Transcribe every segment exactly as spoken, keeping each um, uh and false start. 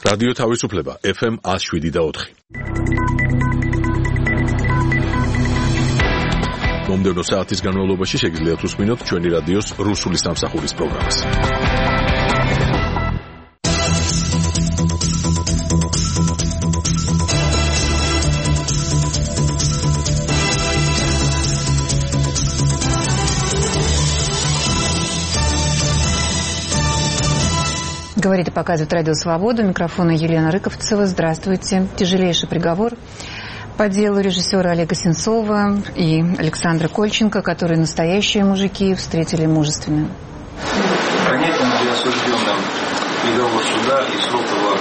რადიო თავისუფლება ეფ ემ one oh seven და four. მომდევნო საათის განმავლობაში შეგიძლიათ უსმინოთ ჩვენი რადიოს რუსული სამსახურის პროგრამას. Говорит и показывает Радио Свобода. Микрофона Елена Рыковцева. Здравствуйте. Тяжелейший приговор по делу режиссера Олега Сенцова и Александра Кольченко, которые настоящие мужики встретили мужественно. Понятен для осужденным приговор суда и срок его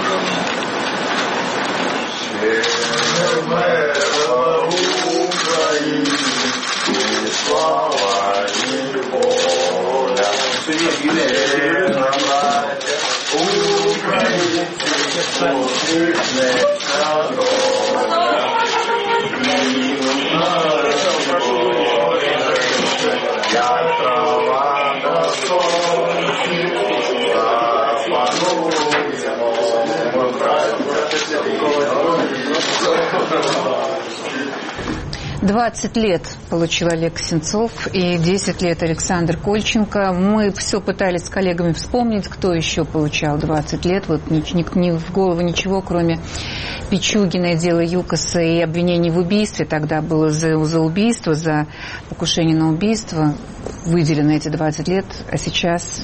двадцать лет получил Олег Сенцов и десять лет Александр Кольченко. Мы все пытались с коллегами вспомнить, кто еще получал двадцать лет. Вот ни, ни, ни в голову ничего, кроме Пичугина, дела ЮКОСа и обвинений в убийстве. Тогда было за, за убийство, за покушение на убийство выделено эти двадцать лет. А сейчас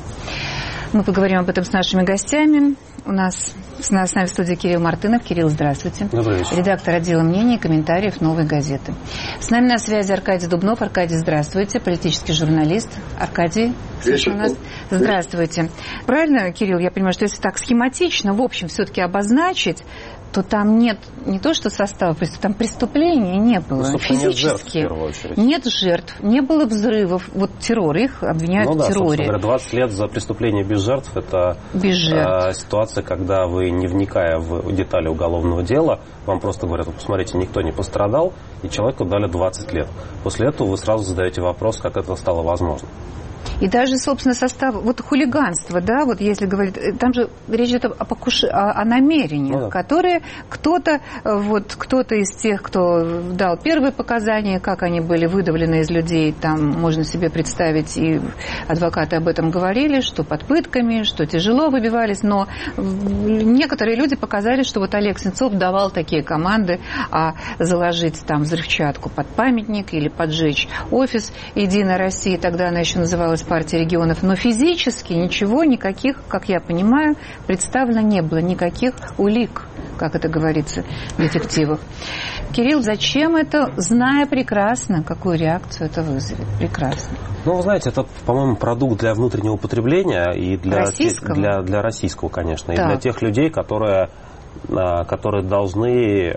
мы поговорим об этом с нашими гостями. У нас с нами в студии Кирилл Мартынов. Кирилл, здравствуйте. Добрый вечер. Редактор отдела мнений и комментариев «Новой газеты». С нами на связи Аркадий Дубнов. Аркадий, здравствуйте. Политический журналист. Аркадий, слышно у нас? Здравствуйте. Правильно, Кирилл, я понимаю, что если так схематично, в общем, все-таки обозначить, то там нет не то, что состава преступления, там преступления не было. Ну, физически. Нет жертв, в первую очередь. Нет жертв, не было взрывов. Вот террор, их обвиняют ну, да, в терроре. Говоря, двадцать лет за преступление без жертв – это без жертв. Э, ситуация, когда вы, не вникая в детали уголовного дела, вам просто говорят, вот посмотрите, никто не пострадал, и человеку дали двадцать лет. После этого вы сразу задаете вопрос, как это стало возможно. И даже, собственно, состав, вот хулиганство, да, вот если говорить, там же речь идет о, покуш... о, о намерениях, ну, да. которые кто-то, вот, кто-то из тех, кто дал первые показания, как они были выдавлены из людей, там можно себе представить, и адвокаты об этом говорили, что под пытками, что тяжело выбивались, но некоторые люди показали, что вот Олег Сенцов давал такие команды, а заложить там взрывчатку под памятник или поджечь офис «Единой России», тогда она еще называлась партия регионов, но физически ничего, никаких, как я понимаю, представлено не было, никаких улик, как это говорится в детективах. Кирилл, зачем это, зная прекрасно, какую реакцию это вызовет? Прекрасно. Ну, вы знаете, это, по-моему, продукт для внутреннего потребления и для российского, для, для российского, конечно, так. и для тех людей, которые, которые должны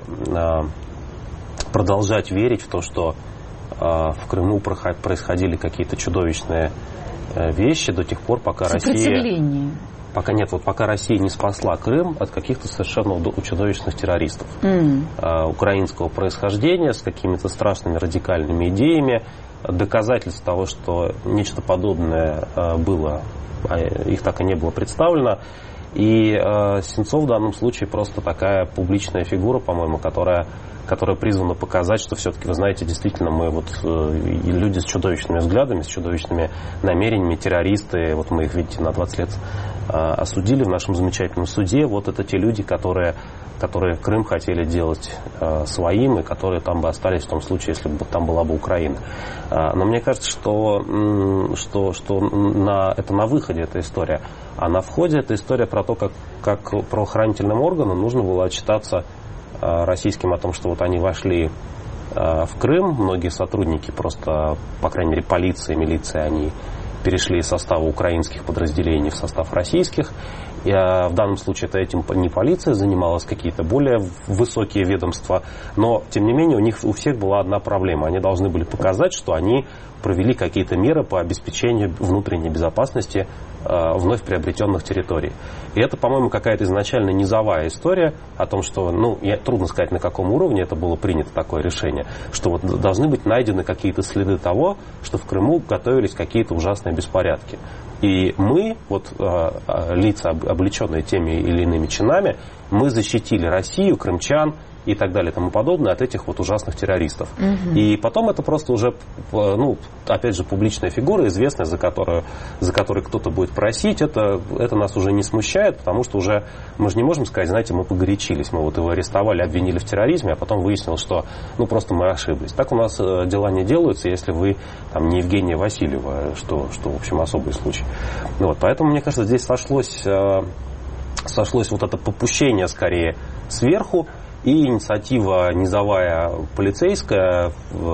продолжать верить в то, что в Крыму происходили какие-то чудовищные вещи до тех пор, пока Россия... Пока нет, вот пока Россия не спасла Крым от каких-то совершенно чудовищных террористов mm. э, украинского происхождения с какими-то страшными радикальными идеями. Доказательств того, что нечто подобное э, было, а их так и не было представлено. И э, Сенцов в данном случае просто такая публичная фигура, по-моему, которая, которая призвана показать, что все-таки, вы знаете, действительно мы вот э, люди с чудовищными взглядами, с чудовищными намерениями, террористы, вот мы их, видите, на двадцать лет э, осудили в нашем замечательном суде. Вот это те люди, которые, которые Крым хотели делать э, своим, и которые там бы остались в том случае, если бы там была бы Украина. Э, но мне кажется, что, э, что, что на, это на выходе эта история. А на входе эта история про то, как, как правоохранительным органам нужно было отчитаться э, российским о том, что вот они вошли э, в Крым. Многие сотрудники просто, по крайней мере, полиции, милиции, они перешли из состава украинских подразделений в состав российских. И, э, в данном случае это этим не полиция занималась, какие-то более высокие ведомства. Но, тем не менее, у них у всех была одна проблема. Они должны были показать, что они провели какие-то меры по обеспечению внутренней безопасности э, вновь приобретенных территорий. И это, по-моему, какая-то изначально низовая история о том, что, ну, я, трудно сказать, на каком уровне это было принято, такое решение, что вот должны быть найдены какие-то следы того, что в Крыму готовились какие-то ужасные беспорядки. И мы, вот лица, облеченные теми или иными чинами, мы защитили Россию, крымчан и так далее и тому подобное от этих вот ужасных террористов. Угу. И потом это просто уже, ну, опять же, публичная фигура, известная, за которую, за которой кто-то будет просить. Это, это нас уже не смущает, потому что уже мы же не можем сказать, знаете, мы погорячились, мы вот его арестовали, обвинили в терроризме, а потом выяснилось, что, ну, просто мы ошиблись. Так у нас дела не делаются, если вы там не Евгения Васильева, что, что в общем, особый случай. Ну, вот, поэтому, мне кажется, здесь сошлось, сошлось вот это попущение, скорее, сверху, и инициатива низовая полицейская,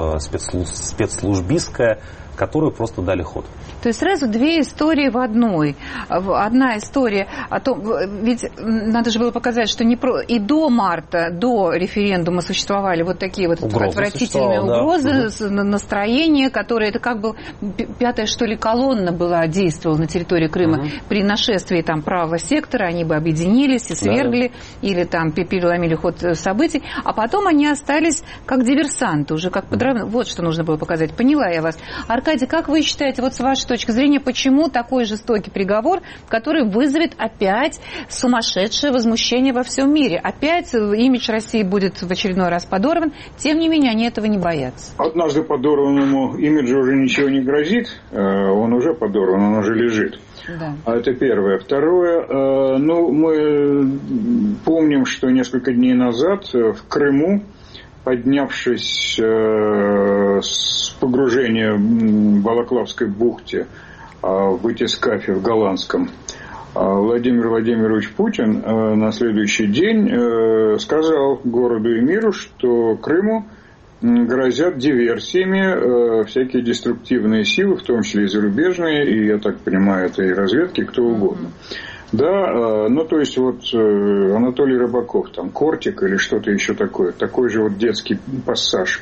спецслужбистская, которую просто дали ход. То есть сразу две истории в одной. Одна история о том, ведь надо же было показать, что не про... и до марта, до референдума существовали вот такие вот угрозы, отвратительные угрозы, да. Настроения, которые, это как бы пятая, что ли, колонна была, действовала на территории Крыма. Угу. При нашествии там правого сектора они бы объединились и свергли, да. Или там переломили ход событий, а потом они остались как диверсанты, уже как подрыв... Вот что нужно было показать. Поняла я вас. Аркадий, как вы считаете, вот с вашей точки зрения, почему такой жестокий приговор, который вызовет опять сумасшедшее возмущение во всем мире? Опять имидж России будет в очередной раз подорван. Тем не менее, они этого не боятся. Однажды подорванному имиджу уже ничего не грозит. Он уже подорван, он уже лежит. Да. Это первое. Второе. Ну, мы помним, что несколько дней назад в Крыму, поднявшись э, с погружения в Балаклавской бухте э, в батискафе в Голландском, э, Владимир Владимирович Путин э, на следующий день э, сказал городу и миру, что Крыму грозят диверсиями э, всякие деструктивные силы, в том числе и зарубежные, и, я так понимаю, это и разведки, кто угодно. Да, ну то есть вот Анатолий Рыбаков, там Кортик или что-то еще такое, такой же вот детский пассаж.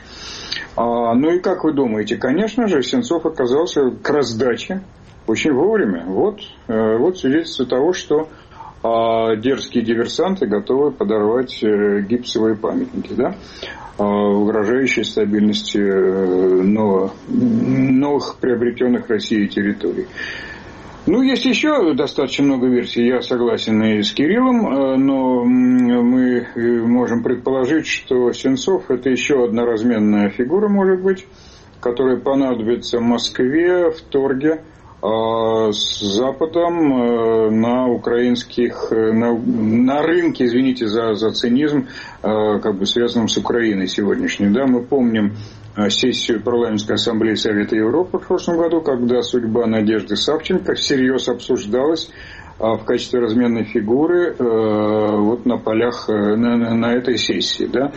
А, ну и как вы думаете, конечно же, Сенцов оказался к раздаче очень вовремя. Вот, вот свидетельство того, что а, дерзкие диверсанты готовы подорвать гипсовые памятники, да, угрожающие стабильности новых, новых приобретенных Россией территорий. Ну, есть еще достаточно много версий, я согласен и с Кириллом, но мы можем предположить, что Сенцов – это еще одна разменная фигура, может быть, которая понадобится Москве в торге с Западом на украинских, на, на рынке, извините за, за цинизм, как бы связанном с Украиной сегодняшней. Да, мы помним сессию парламентской ассамблеи Совета Европы в прошлом году, когда судьба Надежды Савченко всерьез обсуждалась в качестве разменной фигуры вот на полях, на, на этой сессии. Да.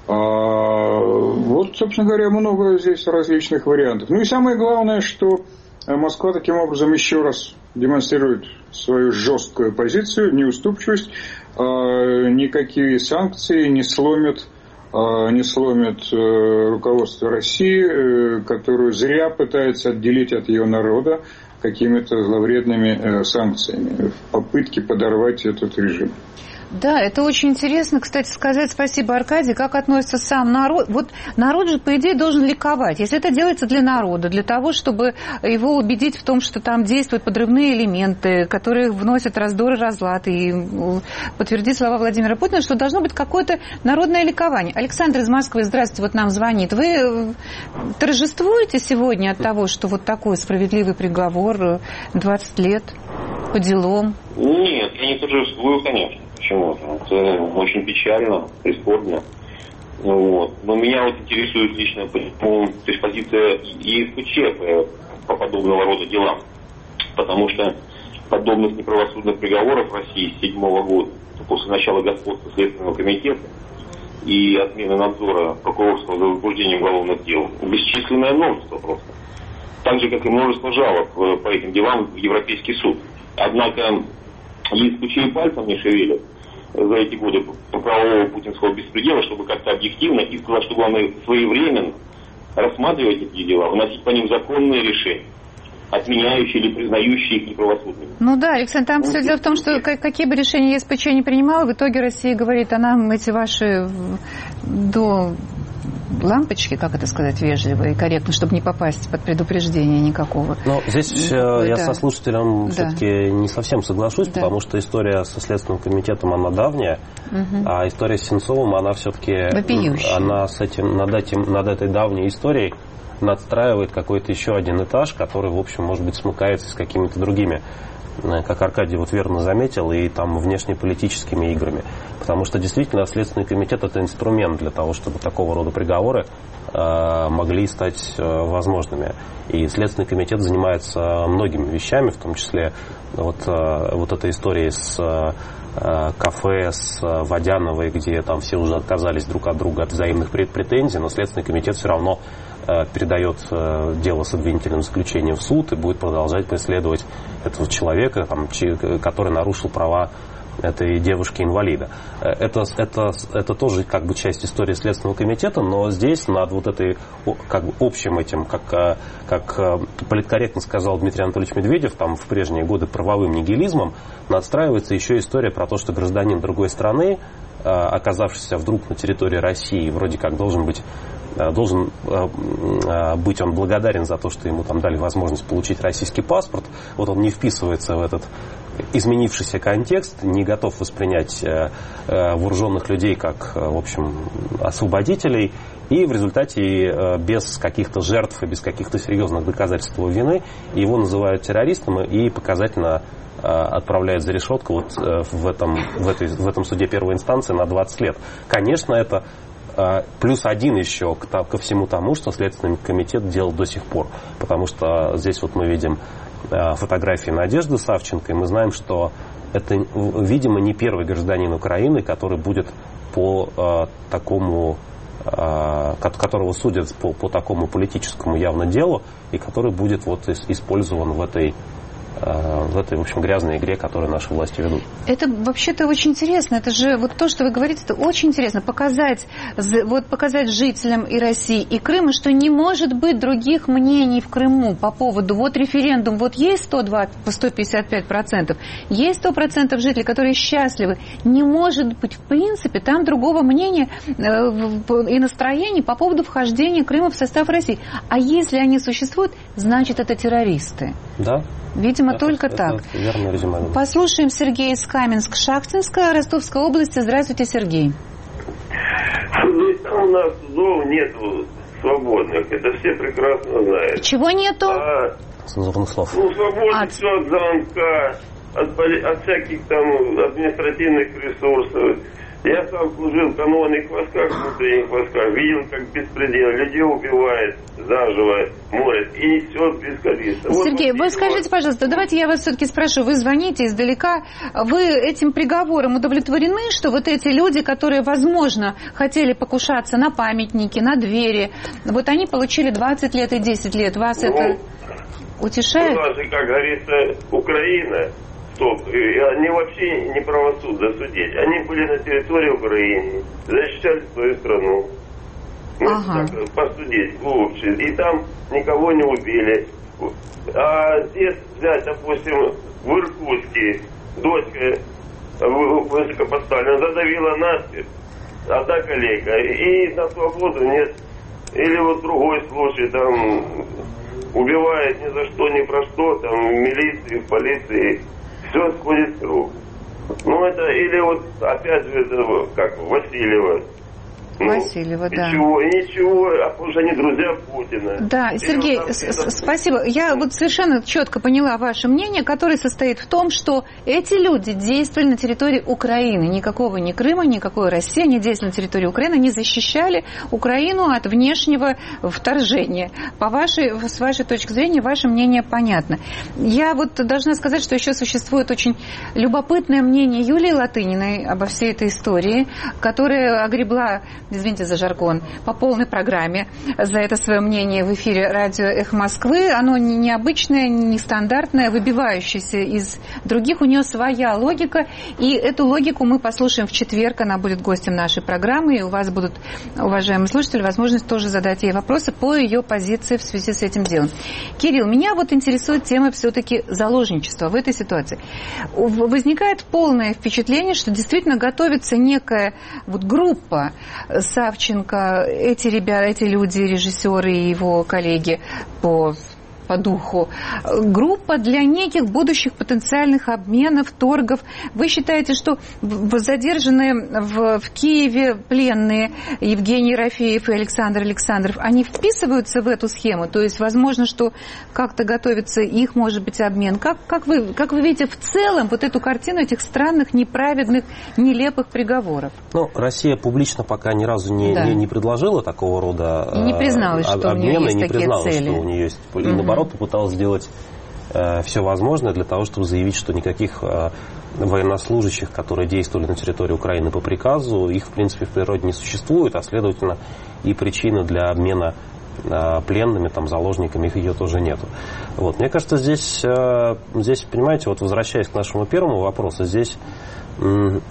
Вот, собственно говоря, много здесь различных вариантов. Ну и самое главное, что Москва таким образом еще раз демонстрирует свою жесткую позицию, неуступчивость. Никакие санкции не сломят, не сломят руководство России, которую зря пытается отделить от ее народа какими-то зловредными санкциями в попытке подорвать этот режим. Да, это очень интересно, кстати, сказать спасибо, Аркадий, как относится сам народ. Вот народ же, по идее, должен ликовать. Если это делается для народа, для того, чтобы его убедить в том, что там действуют подрывные элементы, которые вносят раздор и разлад, и подтвердить слова Владимира Путина, что должно быть какое-то народное ликование. Александр из Москвы, здравствуйте, вот нам звонит. Вы торжествуете сегодня от того, что вот такой справедливый приговор, двадцать лет по делам? Нет, я не торжествую, конечно. Почему? Это очень печально, прискорбно. Вот. Но меня вот интересует лично то есть позиция ЕСПЧ по подобного рода делам. Потому что подобных неправосудных приговоров в России с седьмого года, после начала господства Следственного комитета и отмены надзора прокурорского за возбуждением уголовных дел, бесчисленное множество просто. Так же, как и множество жалоб по этим делам в Европейский суд. Однако ЕСПЧ и пальцем не шевелят за эти годы правового путинского беспредела, чтобы как-то объективно и, сказать, что главное, своевременно рассматривать эти дела, выносить по ним законные решения, отменяющие или признающие их неправосудными. Ну да, Александр, там все дело в том, что какие бы решения ЕСПЧ не принимала, в итоге Россия говорит, а нам эти ваши до лампочки, как это сказать вежливо и корректно, чтобы не попасть под предупреждение никакого. Но здесь да. я со слушателем да. все-таки не совсем соглашусь, да. потому что история со Следственным комитетом, она давняя, угу. а история с Сенцовым, она все-таки, она с этим, над, этим, над этой давней историей надстраивает какой-то еще один этаж, который, в общем, может быть, смыкается с какими-то другими, как Аркадий вот верно заметил, и там внешнеполитическими играми. Потому что действительно Следственный комитет — это инструмент для того, чтобы такого рода приговоры э, могли стать э, возможными. И Следственный комитет занимается многими вещами, в том числе вот, э, вот этой историей с э, кафе, с Водяновой, где там все уже отказались друг от друга от взаимных претензий, но Следственный комитет все равно передает дело с обвинительным заключением в суд и будет продолжать преследовать этого человека, там, который нарушил права этой девушки-инвалида. Это, это, это тоже как бы часть истории Следственного комитета, но здесь над вот этой как бы общим этим, как, как политкорректно сказал Дмитрий Анатольевич Медведев, там в прежние годы правовым нигилизмом, надстраивается еще история про то, что гражданин другой страны, оказавшийся вдруг на территории России, вроде как должен быть должен быть он благодарен за то, что ему там дали возможность получить российский паспорт. Вот он не вписывается в этот изменившийся контекст, не готов воспринять вооруженных людей как, в общем, освободителей, и в результате без каких-то жертв и без каких-то серьезных доказательств его вины его называют террористом и показательно отправляют за решетку вот в этом, в этой, в этом суде первой инстанции на двадцать лет. Конечно, это плюс один еще ко всему тому, что Следственный комитет делал до сих пор. Потому что здесь вот мы видим фотографии Надежды Савченко, и мы знаем, что это, видимо, не первый гражданин Украины, который будет по такому, которого судят по, по такому политическому явно делу, и который будет вот использован в этой в этой, в общем, грязной игре, которую наши власти ведут. Это вообще-то очень интересно. Это же вот то, что вы говорите, это очень интересно. Показать, вот, показать жителям и России, и Крыма, что не может быть других мнений в Крыму по поводу вот референдум, вот есть сто двадцать, сто пятьдесят пять процентов, есть сто процентов жителей, которые счастливы. Не может быть, в принципе, там другого мнения и настроения по поводу вхождения Крыма в состав России. А если они существуют, значит, это террористы. Да. Видимо, это, только это так. Верное резюме. Послушаем Сергея из Каменск-Шахтинска, Ростовской области. Здравствуйте, Сергей. У нас зол нету свободных. Это все прекрасно знают. Чего нету? А, Цензурных слов. Ну, свободных от... все от звонка, от, от всяких там административных ресурсов. Я сам служил в канонных войсках, внутренних войсках, видел, как беспредел, людей убивает, заживо, морит, и все бескорыстно. Сергей, вот, вы скажите, вот... пожалуйста, давайте я вас все-таки спрошу, вы звоните издалека, вы этим приговором удовлетворены, что вот эти люди, которые, возможно, хотели покушаться на памятники, на двери, вот они получили двадцать лет и десять лет, вас ну, это утешает? У нас же, как говорится, Украина... Они вообще не правосудно судить. Они были на территории Украины, защищали свою страну. Ну, ага. Так, посудить глубже. И там никого не убили. А здесь взять, допустим, в Иркутске дочка высокопоставлена задавила насмерть, одна коллега, и на свободу нет. Или вот другой случай, там убивает ни за что, ни про что, там в милиции, в полиции. Все сходит с рук. Ну, это, или вот, опять же, это, как, Васильева. Ну, Васильева, да. Ничего, ничего, а потому что они друзья Путина. Да, Сергей, вот там, спасибо. Я вот совершенно четко поняла ваше мнение, которое состоит в том, что эти люди действовали на территории Украины. Никакого ни Крыма, никакой России, они действовали на территории Украины, они защищали Украину от внешнего вторжения. По вашей, с вашей точки зрения, ваше мнение понятно. Я вот должна сказать, что еще существует очень любопытное мнение Юлии Латыниной обо всей этой истории, которая огребла, извините за жаргон, по полной программе за это свое мнение в эфире радио «Эхо Москвы». Оно необычное, нестандартное, выбивающееся из других. У нее своя логика, и эту логику мы послушаем в четверг. Она будет гостем нашей программы, и у вас будут, уважаемые слушатели, возможность тоже задать ей вопросы по ее позиции в связи с этим делом. Кирилл, меня вот интересует тема все-таки заложничества в этой ситуации. Возникает полное впечатление, что действительно готовится некая вот группа Савченко, эти ребята, эти люди, режиссеры и его коллеги по... по духу. Группа для неких будущих потенциальных обменов, торгов. Вы считаете, что задержанные в, в Киеве пленные Евгений Ерофеев и Александр Александров, они вписываются в эту схему? То есть, возможно, что как-то готовится их, может быть, обмен. Как, как, вы, как вы видите в целом вот эту картину этих странных, неправедных, нелепых приговоров? Ну, Россия публично пока ни разу не, да. не, не предложила такого рода и не призналась, а, что у нее есть не такие призналась, цели. Что у нее есть, и наоборот, попыталась сделать э, все возможное для того, чтобы заявить, что никаких э, военнослужащих, которые действовали на территории Украины по приказу, их, в принципе, в природе не существует, а, следовательно, и причины для обмена э, пленными, там, заложниками, их ее тоже нету. Вот. Мне кажется, здесь, э, здесь, понимаете, вот возвращаясь к нашему первому вопросу, здесь э,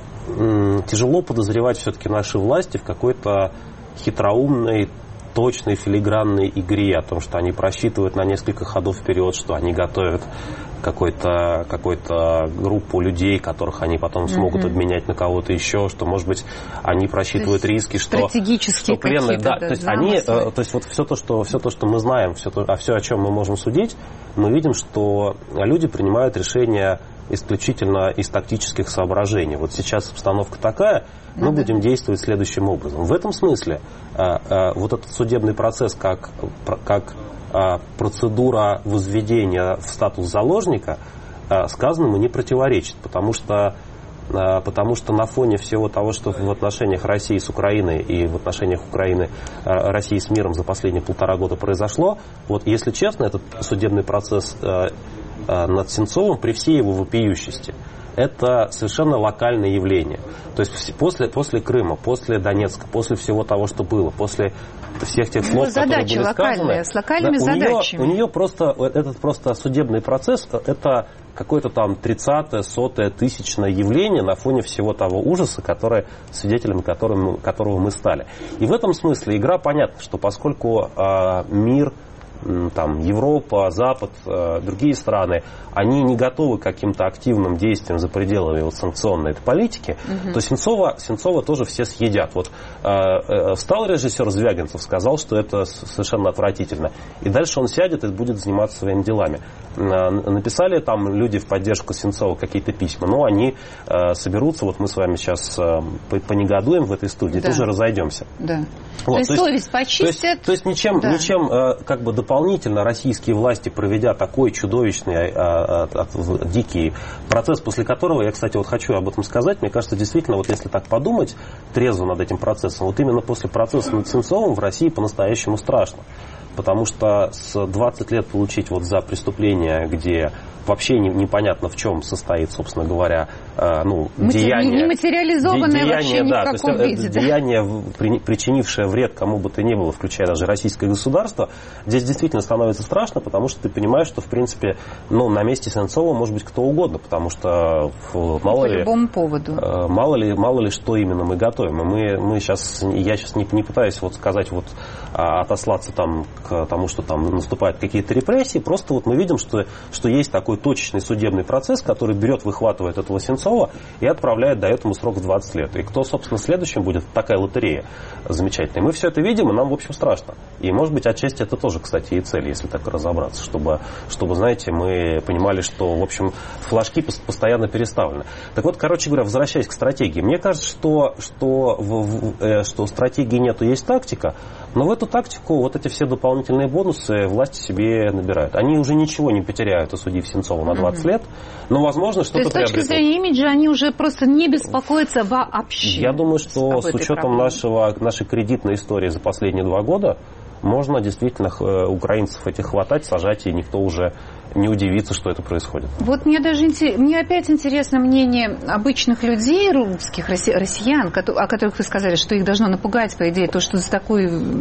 э, тяжело подозревать все-таки наши власти в какой-то хитроумной, точной филигранной игре, о том, что они просчитывают на несколько ходов вперед, что они готовят какой-то, какой-то группу людей, которых они потом смогут mm-hmm. обменять на кого-то еще, что, может быть, они просчитывают риски, что, что пленные... Да, да, то есть они, то есть вот все то, что, все то, что мы знаем, все то, а все, о чем мы можем судить, мы видим, что люди принимают решения исключительно из тактических соображений. Вот сейчас обстановка такая, мы будем действовать следующим образом. В этом смысле а, а, вот этот судебный процесс как, как а, процедура возведения в статус заложника а, сказанному не противоречит, потому что, а, потому что на фоне всего того, что в отношениях России с Украиной и в отношениях Украины а, России с миром за последние полтора года произошло, вот если честно, этот судебный процесс а, а, над Сенцовым при всей его вопиющести, это совершенно локальное явление. То есть после, после Крыма, после Донецка, после всего того, что было, после всех тех слов, которые были сказаны, с локальными да, задачами. У нее, у нее просто этот просто судебный процесс, это какое-то там тридцатое, сотое, тысячное явление на фоне всего того ужаса, который, свидетелями которого, которого мы стали. И в этом смысле игра понятна, что поскольку э, мир, там, Европа, Запад, э, другие страны, они не готовы к каким-то активным действиям за пределами вот, санкционной этой политики, угу. то Сенцова, Сенцова тоже все съедят. Вот э, э, встал режиссер Звягинцев, сказал, что это совершенно отвратительно. И дальше он сядет и будет заниматься своими делами. Э, написали там люди в поддержку Сенцова какие-то письма, но они э, соберутся, вот мы с вами сейчас э, понегодуем в этой студии, да. тоже разойдемся. Да. Вот, то есть совесть почистят. То есть, то есть ничем, да. ничем э, как бы дополнительно российские власти, проведя такой чудовищный, а, а, а, дикий процесс, после которого, я, кстати, вот хочу об этом сказать, мне кажется, действительно, вот если так подумать трезво над этим процессом, вот именно после процесса над Сенцовым в России по-настоящему страшно. Потому что с двадцать лет получить вот за преступление, где вообще не, непонятно в чем состоит, собственно говоря, э, ну, Матери... деяние... Не материализованное деяние, вообще ни да, в каком то есть, виде. Да? Деяние, при, причинившее вред кому бы то ни было, включая даже российское государство, здесь действительно становится страшно, потому что ты понимаешь, что, в принципе, ну, на месте Сенцова может быть кто угодно, потому что мало По ли... любому поводу. Э, мало ли, мало ли что именно мы готовим. И мы, мы сейчас, я сейчас не, не пытаюсь вот сказать, вот, а, отослаться там к тому, что там наступают какие-то репрессии, просто вот мы видим, что, что есть такой точечный судебный процесс, который берет, выхватывает этого Сенцова и отправляет, дает ему срок в двадцать лет. И кто, собственно, следующим будет, такая лотерея замечательная. И мы все это видим, и нам, в общем, страшно. И, может быть, отчасти это тоже, кстати, и цель, если так разобраться, чтобы, чтобы, знаете, мы понимали, что, в общем, флажки постоянно переставлены. Так вот, короче говоря, возвращаясь к стратегии, мне кажется, что, что, в, в, э, что стратегии нету, есть тактика, но в эту тактику вот эти все дополнительные бонусы власти себе набирают. Они уже ничего не потеряют, осудив Сенцова на двадцать лет, но, возможно, что-то приобретут. То есть, с точки зрения имиджа, они уже просто не беспокоятся вообще. Я думаю, что с учетом нашего, нашей кредитной истории за последние два года можно действительно украинцев этих хватать, сажать, и никто уже не удивится, что это происходит. Вот мне даже мне опять интересно мнение обычных людей, русских, россиян, о которых вы сказали, что их должно напугать, по идее, то, что за такую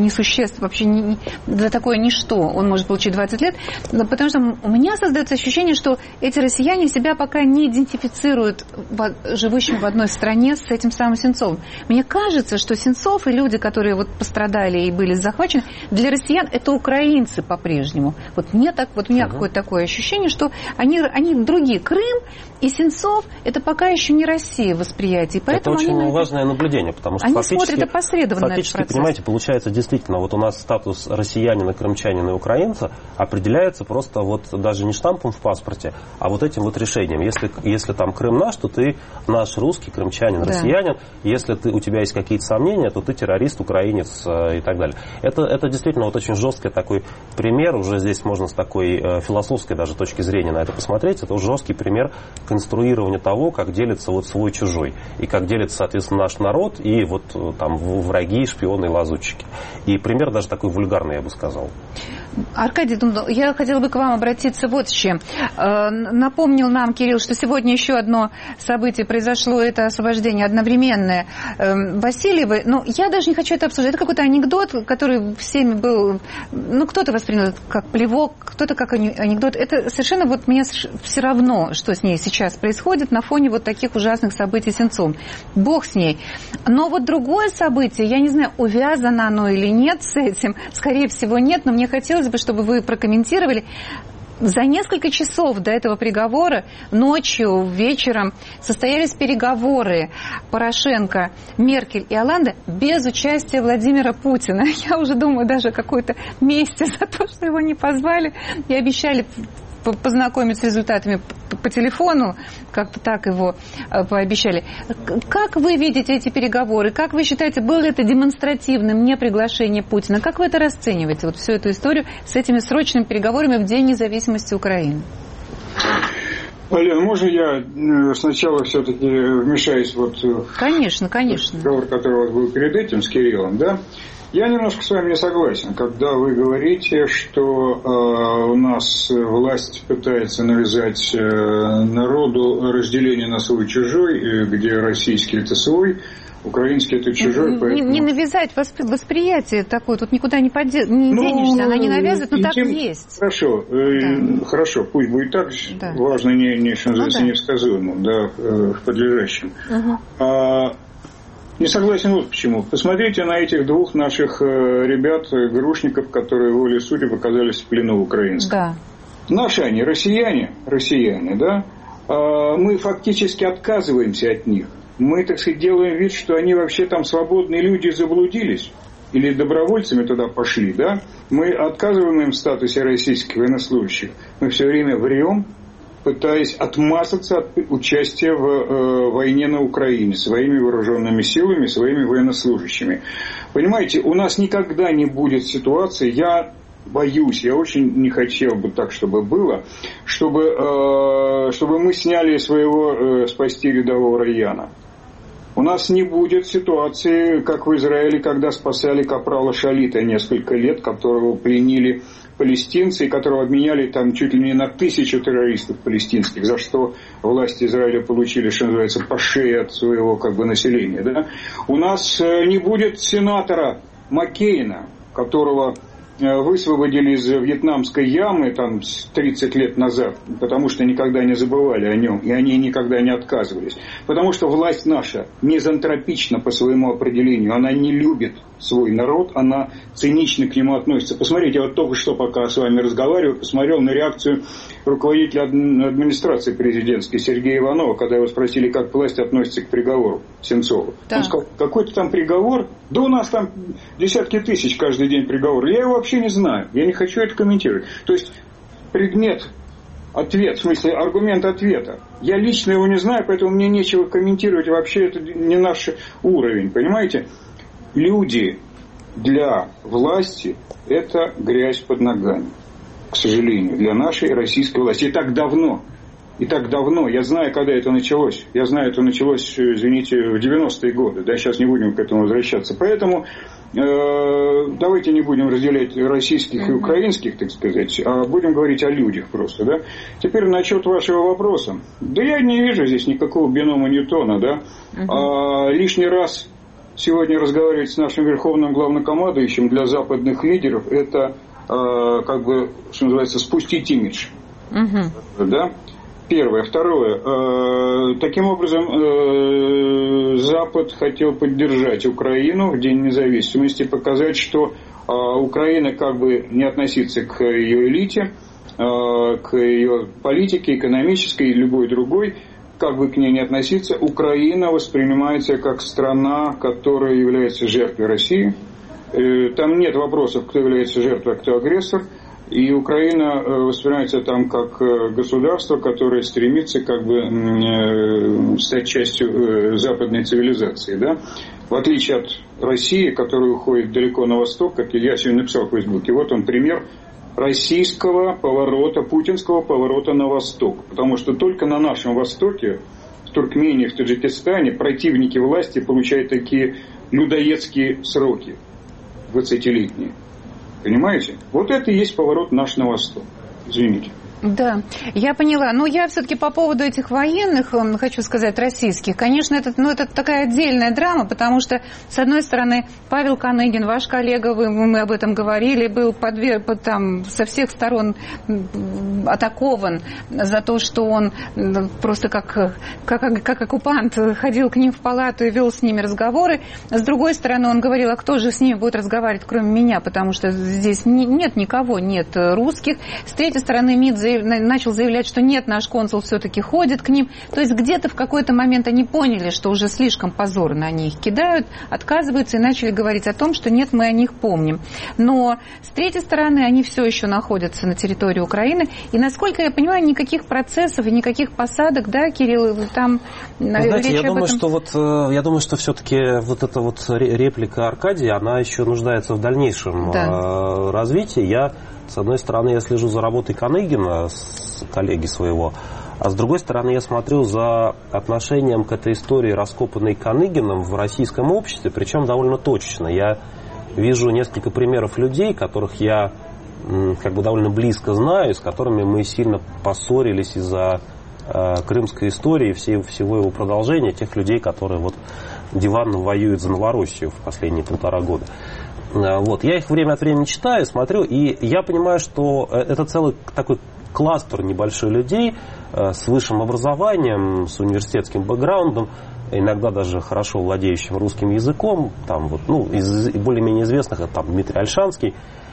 несуществ, вообще не, за такое ничто он может получить двадцать лет, потому что у меня создается ощущение, что эти россияне себя пока не идентифицируют в, живущим в одной стране с этим самым Сенцовым. Мне кажется, что Сенцов и люди, которые вот пострадали и были захвачены, для россиян это украинцы по-прежнему. Вот мне так, вот у меня uh-huh. какое-то такое ощущение, что они, они другие. Крым и Сенцов это пока еще не Россия в восприятии. Это очень они, важное наблюдение, потому что они фактически, смотрят опосредованно фактически, понимаете, получается действительно, вот у нас статус россиянина, крымчанина и украинца определяется просто вот даже не штампом в паспорте, а вот этим вот решением. Если, если там Крым наш, то ты наш русский, крымчанин, да. россиянин. Если ты, у тебя есть какие-то сомнения, то ты террорист, украинец э, и так далее. Это, это действительно вот очень жесткий такой пример, уже здесь можно с такой э, философской даже точки зрения на это посмотреть. Это уже жесткий пример конструирования того, как делится вот свой-чужой. И как делится, соответственно, наш народ и вот там враги, шпионы и лазутчики. И пример даже такой вульгарный, я бы сказал. Аркадий, я хотела бы к вам обратиться вот с чем. Напомнил нам Кирилл, что сегодня еще одно событие произошло, это освобождение одновременное Васильевой. Но я даже не хочу это обсуждать. Это какой-то анекдот, который всеми был... Ну, кто-то воспринял это как плевок, кто-то как анекдот. Это совершенно вот мне все равно, что с ней сейчас происходит на фоне вот таких ужасных событий с Сенцовым. Бог с ней. Но вот другое событие, я не знаю, увязано оно или нет с этим. Скорее всего, нет, но мне хотелось бы, чтобы вы прокомментировали. За несколько часов до этого приговора, ночью, вечером, состоялись переговоры Порошенко, Меркель и Олланде без участия Владимира Путина. Я уже думаю даже о какой-то мести за то, что его не позвали и обещали познакомить с результатами по телефону, как-то так его пообещали. Как вы видите эти переговоры? Как вы считаете, было это демонстративным неприглашение Путина? Как вы это расцениваете, вот всю эту историю с этими срочными переговорами в День независимости Украины? Алена, можно я сначала все-таки вмешаюсь вот конечно, конечно. в разговор, который у вас был перед этим с Кириллом, да? Я немножко с вами не согласен, когда вы говорите, что э, у нас власть пытается навязать э, народу разделение на свой-чужой, где российский – это свой, украинский – это чужой. Не, поэтому... не навязать восприятие такое, тут никуда не, поде... не ну, денешься, она не навязывает, но так тем... есть. Хорошо, э, да. хорошо, пусть будет так, да. важно не, не, что называется, ну, да. невсказуемым, да, э, подлежащим. Угу. А, Не согласен вот почему. Посмотрите на этих двух наших ребят, грушников, которые волей судеб оказались в плену украинском. Да. Наши они, россияне, россияне, да, мы фактически отказываемся от них. Мы, так сказать, делаем вид, что они вообще там свободные люди заблудились. Или добровольцами туда пошли, да. Мы отказываем им в статусе российских военнослужащих. Мы все время врем, пытаясь отмазаться от участия в э, войне на Украине своими вооруженными силами, своими военнослужащими. Понимаете, у нас никогда не будет ситуации, я боюсь, я очень не хотел бы так, чтобы было, чтобы, э, чтобы мы сняли своего э, спасти рядового Раяна. У нас не будет ситуации, как в Израиле, когда спасали капрала Шалита несколько лет, которого пленили палестинцы, которого обменяли там чуть ли не на тысячу террористов палестинских, за что власти Израиля получили, что называется, по шее от своего как бы населения. Да? У нас не будет сенатора Маккейна, которого высвободили из вьетнамской ямы там тридцать лет назад, потому что никогда не забывали о нем, и они никогда не отказывались. Потому что власть наша мизантропична по своему определению, она не любит свой народ, она цинично к нему относится. Посмотрите, я вот только что, пока с вами разговаривал, посмотрел на реакцию руководителя администрации президентской Сергея Иванова, когда его спросили, как власть относится к приговору Сенцову. Да. Он сказал, какой-то там приговор, да у нас там десятки тысяч каждый день приговор. Я его вообще не знаю, я не хочу это комментировать. То есть предмет, ответ, в смысле аргумент ответа. Я лично его не знаю, поэтому мне нечего комментировать, вообще это не наш уровень, понимаете? Люди для власти – это грязь под ногами, к сожалению, для нашей российской власти. И так давно, и так давно, я знаю, когда это началось. Я знаю, это началось, извините, в девяностые годы. Да, сейчас не будем к этому возвращаться. Поэтому э, давайте не будем разделять российских и украинских, так сказать, а будем говорить о людях просто. Да? Теперь насчет вашего вопроса. Да я не вижу здесь никакого бинома Ньютона. Да? А, лишний раз сегодня разговаривать с нашим верховным главнокомандующим для западных лидеров, это, э, как бы, что называется, спустить имидж. Угу. Да? Первое. Второе. Э, таким образом, э, Запад хотел поддержать Украину в День независимости, показать, что э, Украина как бы не относится к ее элите, э, к ее политике, экономической и любой другой, как бы к ней не относиться, Украина воспринимается как страна, которая является жертвой России. Э, там нет вопросов, кто является жертвой, а кто агрессор. И Украина воспринимается там как государство, которое стремится как бы стать частью западной цивилизации. Да? В отличие от России, которая уходит далеко на восток, как я сегодня написал в Фейсбуке. Вот он пример российского поворота, путинского поворота на восток. Потому что только на нашем востоке, в Туркмении, в Таджикистане, противники власти получают такие людоедские сроки двадцатилетние. Понимаете? Вот это и есть поворот наш на восток. Извините. Да, я поняла. Но я все-таки по поводу этих военных, хочу сказать, российских, конечно, это, ну, это такая отдельная драма, потому что, с одной стороны, Павел Коныгин, ваш коллега, вы, мы об этом говорили, был подверг, там, со всех сторон атакован за то, что он просто как, как, как оккупант ходил к ним в палату и вел с ними разговоры. С другой стороны, он говорил, а кто же с ними будет разговаривать, кроме меня, потому что здесь нет никого, нет русских. С третьей стороны, МИД начал заявлять, что нет, наш консул все-таки ходит к ним. То есть где-то в какой-то момент они поняли, что уже слишком позорно они их кидают, отказываются и начали говорить о том, что нет, мы о них помним. Но с третьей стороны они все еще находятся на территории Украины. И, насколько я понимаю, никаких процессов и никаких посадок, да, Кирилл, там Знаете, речь я об думаю, этом... что вот, я думаю, что все-таки вот эта вот реплика Аркадия, она еще нуждается в дальнейшем да. развитии. Я С одной стороны, я слежу за работой Коныгина, коллеги своего, а с другой стороны, я смотрю за отношением к этой истории, раскопанной Коныгиным в российском обществе, причем довольно точечно. Я вижу несколько примеров людей, которых я как бы довольно близко знаю, с которыми мы сильно поссорились из-за э, крымской истории и всей, всего его продолжения, тех людей, которые вот диванно воюют за Новороссию в последние полтора года. Вот. Я их время от времени читаю, смотрю, и я понимаю, что это целый такой кластер небольшой людей с высшим образованием, с университетским бэкграундом, иногда даже хорошо владеющим русским языком. Там вот, ну, из более-менее известных это там Дмитрий Ольшанский,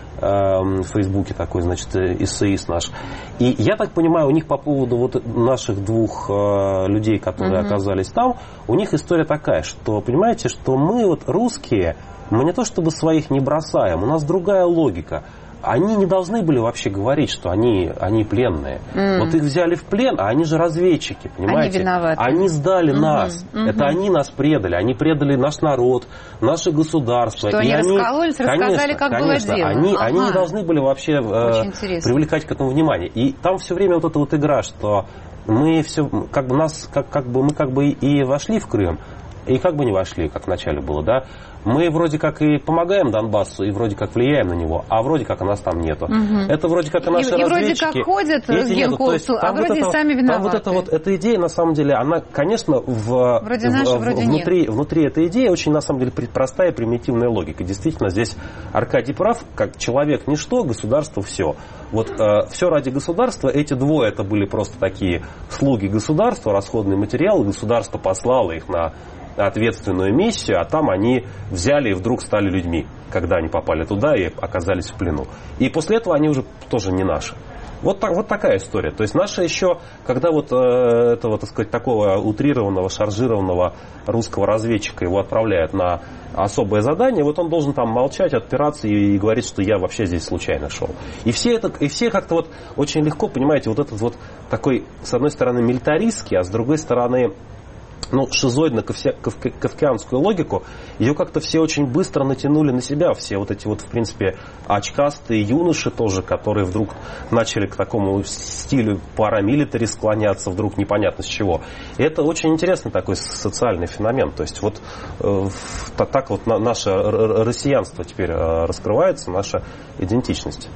в Фейсбуке такой, значит, эссеист наш. И я так понимаю, у них по поводу вот наших двух людей, которые uh-huh. оказались там, у них история такая, что, понимаете, что мы вот русские, мы не то чтобы своих не бросаем, у нас другая логика. Они не должны были вообще говорить, что они, они пленные. Mm. Вот их взяли в плен, а они же разведчики, понимаете? Они виноваты. Они сдали mm-hmm. нас. Mm-hmm. Это они нас предали. Они предали наш народ, наше государство. Что и они они раскололись, рассказали, конечно, как конечно, было дело. Они, ага. они не должны были вообще э, привлекать к этому внимание. И там все время вот эта вот игра, что мы все, как бы нас, как, как бы мы как бы и вошли в Крым, и как бы не вошли, как вначале было, да. Мы вроде как и помогаем Донбассу, и вроде как влияем на него, а вроде как нас там нету. Угу. Это вроде как и наши и, разведчики. И вроде как ходят к генконсулу, а вроде вот это, сами виноваты. Там вот эта вот эта идея, на самом деле, она, конечно, в, вроде наша, в, вроде внутри, нет. внутри этой идеи очень, на самом деле, простая, примитивная логика. Действительно, здесь Аркадий прав, как человек ничто, государство все. Вот э, все ради государства, эти двое это были просто такие слуги государства, расходный материал, государство послало их на ответственную миссию, а там они взяли и вдруг стали людьми, когда они попали туда и оказались в плену. И после этого они уже тоже не наши. Вот, так, вот такая история. То есть наши еще, когда вот э, этого, так сказать, такого утрированного, шаржированного русского разведчика его отправляют на особое задание, вот он должен там молчать, отпираться и, и говорить, что я вообще здесь случайно шел. И все, это, и все как-то вот очень легко, понимаете, вот этот вот такой, с одной стороны, милитаристский, а с другой стороны, ну, шизоидно-кавкианскую логику, ее как-то все очень быстро натянули на себя. Все вот эти вот, в принципе, очкастые юноши тоже, которые вдруг начали к такому стилю парамилитари склоняться, вдруг непонятно с чего. И это очень интересный такой социальный феномен. То есть вот э, так вот на, наше россиянство теперь э, раскрывается, наша идентичность.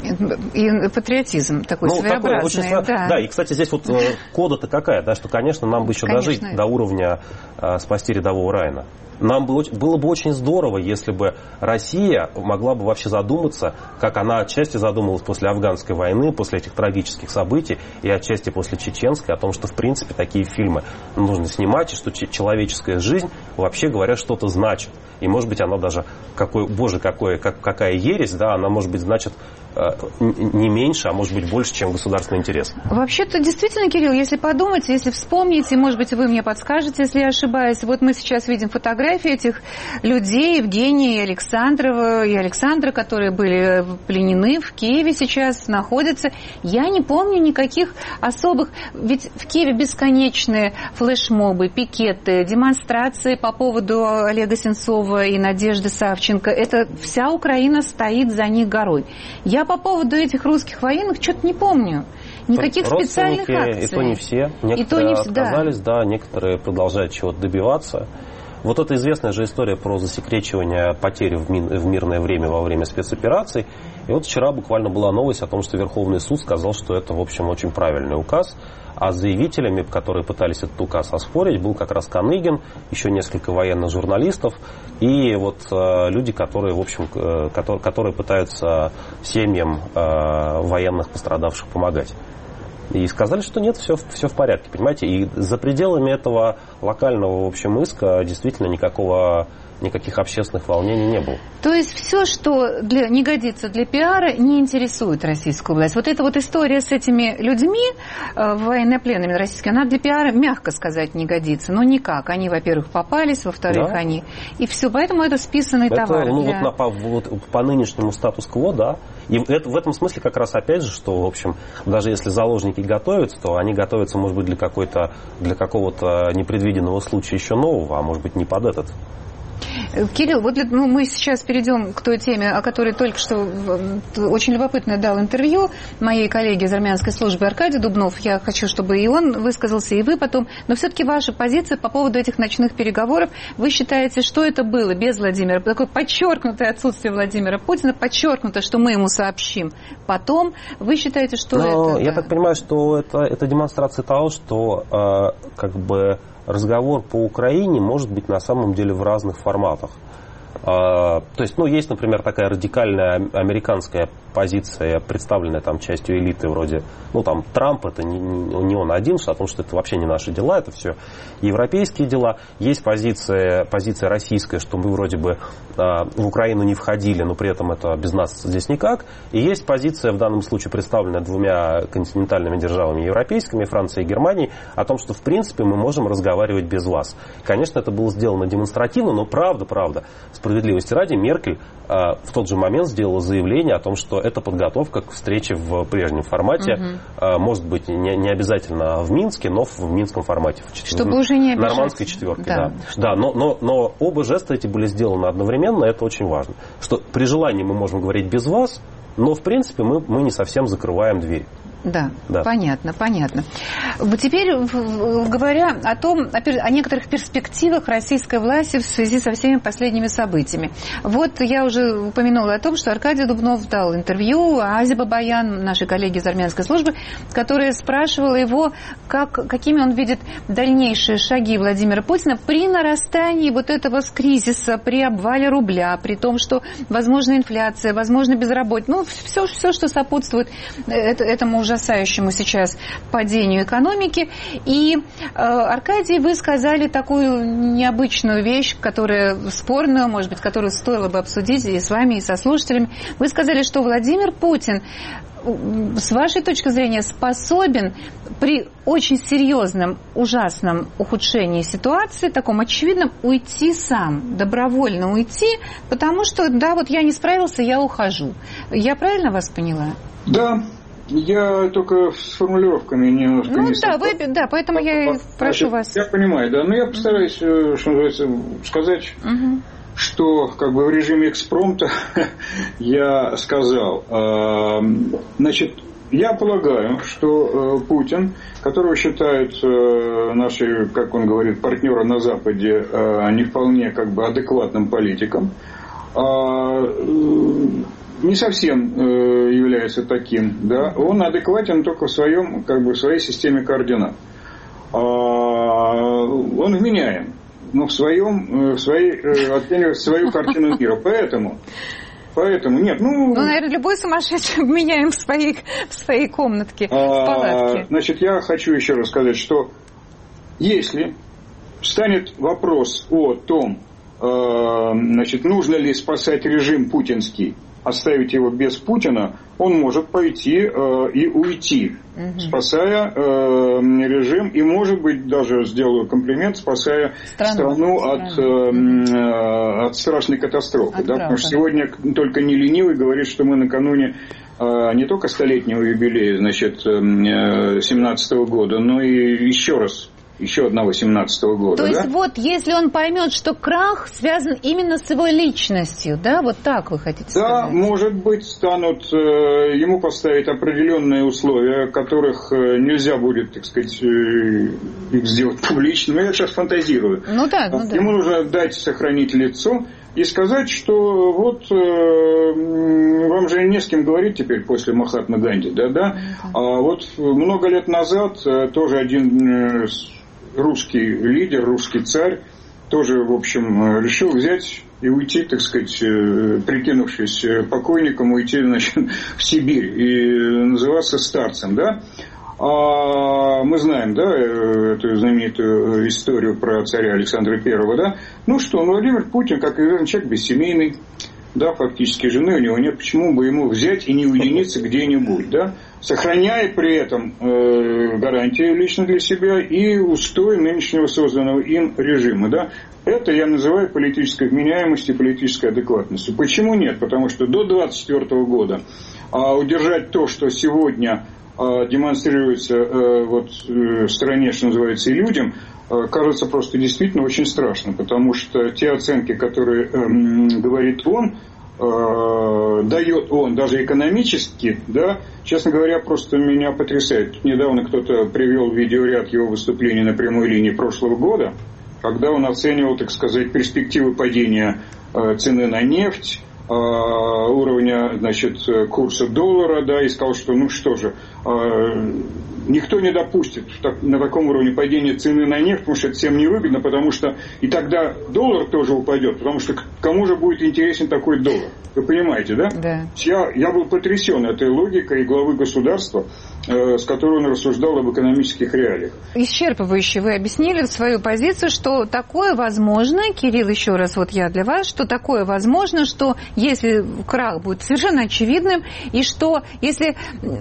И патриотизм такой, ну, своеобразный. Такой, очень, да. да, и, кстати, здесь вот э, кода-то какая, да, что, конечно, нам бы еще конечно. дожить до уровня спасти рядового Райана. Нам было, было бы очень здорово, если бы Россия могла бы вообще задуматься, как она отчасти задумалась после афганской войны, после этих трагических событий, и отчасти после чеченской, о том, что в принципе такие фильмы нужно снимать, и что человеческая жизнь, вообще говоря, что-то значит. И может быть она даже, какой, боже, какое, как, какая ересь, да, она может быть значит не меньше, а может быть больше, чем государственный интерес. Вообще-то действительно, Кирилл, если подумать, если вспомнить, и может быть вы мне подскажете, если я ошибаюсь, вот мы сейчас видим фотографии этих людей, Евгения и Александрова, и Александра, которые были пленены в Киеве сейчас, находятся. Я не помню никаких особых, ведь в Киеве бесконечные флешмобы, пикеты, демонстрации по поводу Олега Сенцова и Надежды Савченко. Это вся Украина стоит за них горой. Я по поводу этих русских военных что-то не помню. Никаких специальных акций. И то не все. Некоторые и то не отказались, да. да, некоторые продолжают чего-то добиваться. Вот эта известная же история про засекречивание потерь в, ми- в мирное время во время спецопераций. И вот вчера буквально была новость о том, что Верховный суд сказал, что это, в общем, очень правильный указ. А заявителями, которые пытались этот указ оспорить, был как раз Каныгин, еще несколько военных журналистов и вот э, люди, которые, в общем, э, которые, которые пытаются семьям э, военных пострадавших помогать. И сказали, что нет, все, все в порядке, понимаете. И за пределами этого локального, в общем, иска действительно никакого, никаких общественных волнений не было. То есть все, что для, не годится для пиара, не интересует российскую власть. Вот эта вот история с этими людьми, э, военнопленными российскими, она для пиара, мягко сказать, не годится. Ну, никак. Они, во-первых, попались, во-вторых, да. они... И все. Поэтому это списанный это, товар. Ну, для... вот, по, вот по нынешнему статус-кво, да. И это, в этом смысле как раз опять же, что, в общем, даже если заложники готовятся, то они готовятся, может быть, для, какой-то, для какого-то непредвиденного случая еще нового, а может быть, не под этот. Кирилл, вот ну, мы сейчас перейдем к той теме, о которой только что очень любопытно дал интервью моей коллеге из армянской службы Аркадий Дубнов. Я хочу, чтобы и он высказался, и вы потом. Но все-таки ваша позиция по поводу этих ночных переговоров. Вы считаете, что это было без Владимира? Такое подчеркнутое отсутствие Владимира Путина, подчеркнуто, что мы ему сообщим потом. Вы считаете, что Но это... Я да. так понимаю, что это, это демонстрация того, что э, как бы... разговор по Украине может быть на самом деле в разных форматах. То есть, ну, есть, например, такая радикальная американская позиция, представленная там частью элиты вроде, ну, там, Трамп, это не, не он один, о том, что это вообще не наши дела, это все европейские дела. Есть позиция, позиция российская, что мы вроде бы в Украину не входили, но при этом это без нас здесь никак. И есть позиция, в данном случае представленная двумя континентальными державами европейскими, Францией и Германией, о том, что, в принципе, мы можем разговаривать без вас. Конечно, это было сделано демонстративно, но правда, правда, справедливости ради, Меркель а, в тот же момент сделала заявление о том, что это подготовка к встрече в прежнем формате. Угу. А, может быть, не, не обязательно в Минске, но в, в минском формате. Чтобы в, уже не обижать. Нормандской четверке, да. Да, да но, но, но оба жеста эти были сделаны одновременно, это очень важно. Что при желании мы можем говорить без вас, но, в принципе, мы, мы не совсем закрываем дверь. Да, да, понятно, понятно. Теперь, говоря о том, о некоторых перспективах российской власти в связи со всеми последними событиями. Вот я уже упомянула о том, что Аркадий Дубнов дал интервью Азе Бабаян, нашей коллеге из армянской службы, которая спрашивала его, как, какими он видит дальнейшие шаги Владимира Путина при нарастании вот этого кризиса, при обвале рубля, при том, что возможна инфляция, возможно безработица, ну, все, все, что сопутствует этому ужасающему сейчас падению экономики. И, э, Аркадий, вы сказали такую необычную вещь, которая спорную, может быть, которую стоило бы обсудить и с вами, и со слушателями. Вы сказали, что Владимир Путин, с вашей точки зрения, способен при очень серьезном, ужасном ухудшении ситуации, таком очевидном, уйти сам, добровольно уйти, потому что, да, вот я не справился, я ухожу. Я правильно вас поняла? Да. Я только с формулировками немножко ну, не да, вы, да, поэтому я прошу вас. Я понимаю, да, но я постараюсь, что называется, сказать, угу. что как бы в режиме экспромта я сказал. Значит, я полагаю, что Путин, которого считают наши, как он говорит, партнеры на Западе, не вполне как бы адекватным политиком, не совсем э, является таким, да, он адекватен только в своем, как бы, в своей системе координат. А, он вменяем. ну, в своем, в своей, оценивать свою картину мира. Поэтому, поэтому, нет, ну... Ну, наверное, любой сумасшедший меняем в своей, в своей комнатке, в палатке. А, значит, я хочу еще раз сказать, что если встанет вопрос о том, значит, нужно ли спасать режим путинский, оставить его без Путина, он может пойти э, и уйти, угу. спасая э, режим, и, может быть, даже сделаю комплимент, спасая страну, страну от, э, от страшной катастрофы. От да? Потому что сегодня только не ленивый говорит, что мы накануне э, не только столетнего юбилея, значит, семнадцатого года, но и еще раз. Еще одного семнадцатого года. То да? есть вот, если он поймет, что крах связан именно с его личностью, да, вот так вы хотите да, сказать? Да, может быть, станут, э, ему поставить определенные условия, которых э, нельзя будет, так сказать, э, их сделать публичными. Я сейчас фантазирую. Ну да, ну да. Ему нужно дать сохранить лицо и сказать, что вот э, вам же не с кем говорить теперь после Махатмы Ганди, да, да? Mm-hmm. А вот много лет назад э, тоже один... Э, русский лидер, русский царь, тоже, в общем, решил взять и уйти, так сказать, прикинувшись покойником, уйти, значит, в Сибирь и называться старцем, да? А мы знаем, да, эту знаменитую историю про царя Александра Первого, да? Ну что, Владимир Путин, как известно, человек бессемейный, да, фактически жены у него нет, почему бы ему взять и не уединиться где-нибудь, да, сохраняя при этом э, гарантии лично для себя и устой нынешнего созданного им режима, да. Это я называю политической вменяемостью, политической адекватностью. Почему нет? Потому что до двадцать четвёртого года а, удержать то, что сегодня а, демонстрируется а, вот, в стране, что называется, и людям, кажется просто действительно очень страшно, потому что те оценки, которые э, говорит он, э, дает он даже экономически, да, честно говоря, просто меня потрясает. Недавно кто-то привел видеоряд его выступлений на прямой линии прошлого года, когда он оценивал, так сказать, перспективы падения э, цены на нефть, э, уровня, значит, курса доллара, да, и сказал, что ну что же, э, никто не допустит на таком уровне падения цены на нефть, потому что это всем невыгодно, потому что и тогда доллар тоже упадет, потому что кому же будет интересен такой доллар? Вы понимаете, да? Да. Я, я был потрясен этой логикой главы государства, э, с которой он рассуждал об экономических реалиях. Исчерпывающе вы объяснили свою позицию, что такое возможно, Кирилл, еще раз вот я для вас, что такое возможно, что если крах будет совершенно очевидным, и что если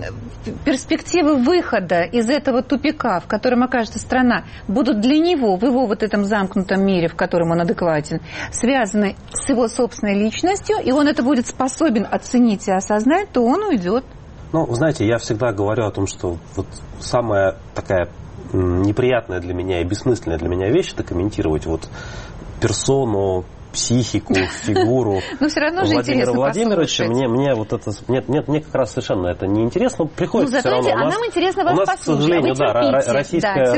перспективы выхода из этого тупика, в котором окажется страна, будут для него, в его вот этом замкнутом мире, в котором он адекватен, связаны с его собственной личностью, и он это будет способен оценить и осознать, то он уйдет. Ну, знаете, я всегда говорю о том, что вот самая такая неприятная для меня и бессмысленная для меня вещь — это комментировать вот персону, психику, фигуру Владимира Владимировича. Мне, мне вот это нет, нет, мне как раз совершенно это не интересно. Приходится все равно. А нам интересно вас послушать. У нас, к сожалению, да, российская,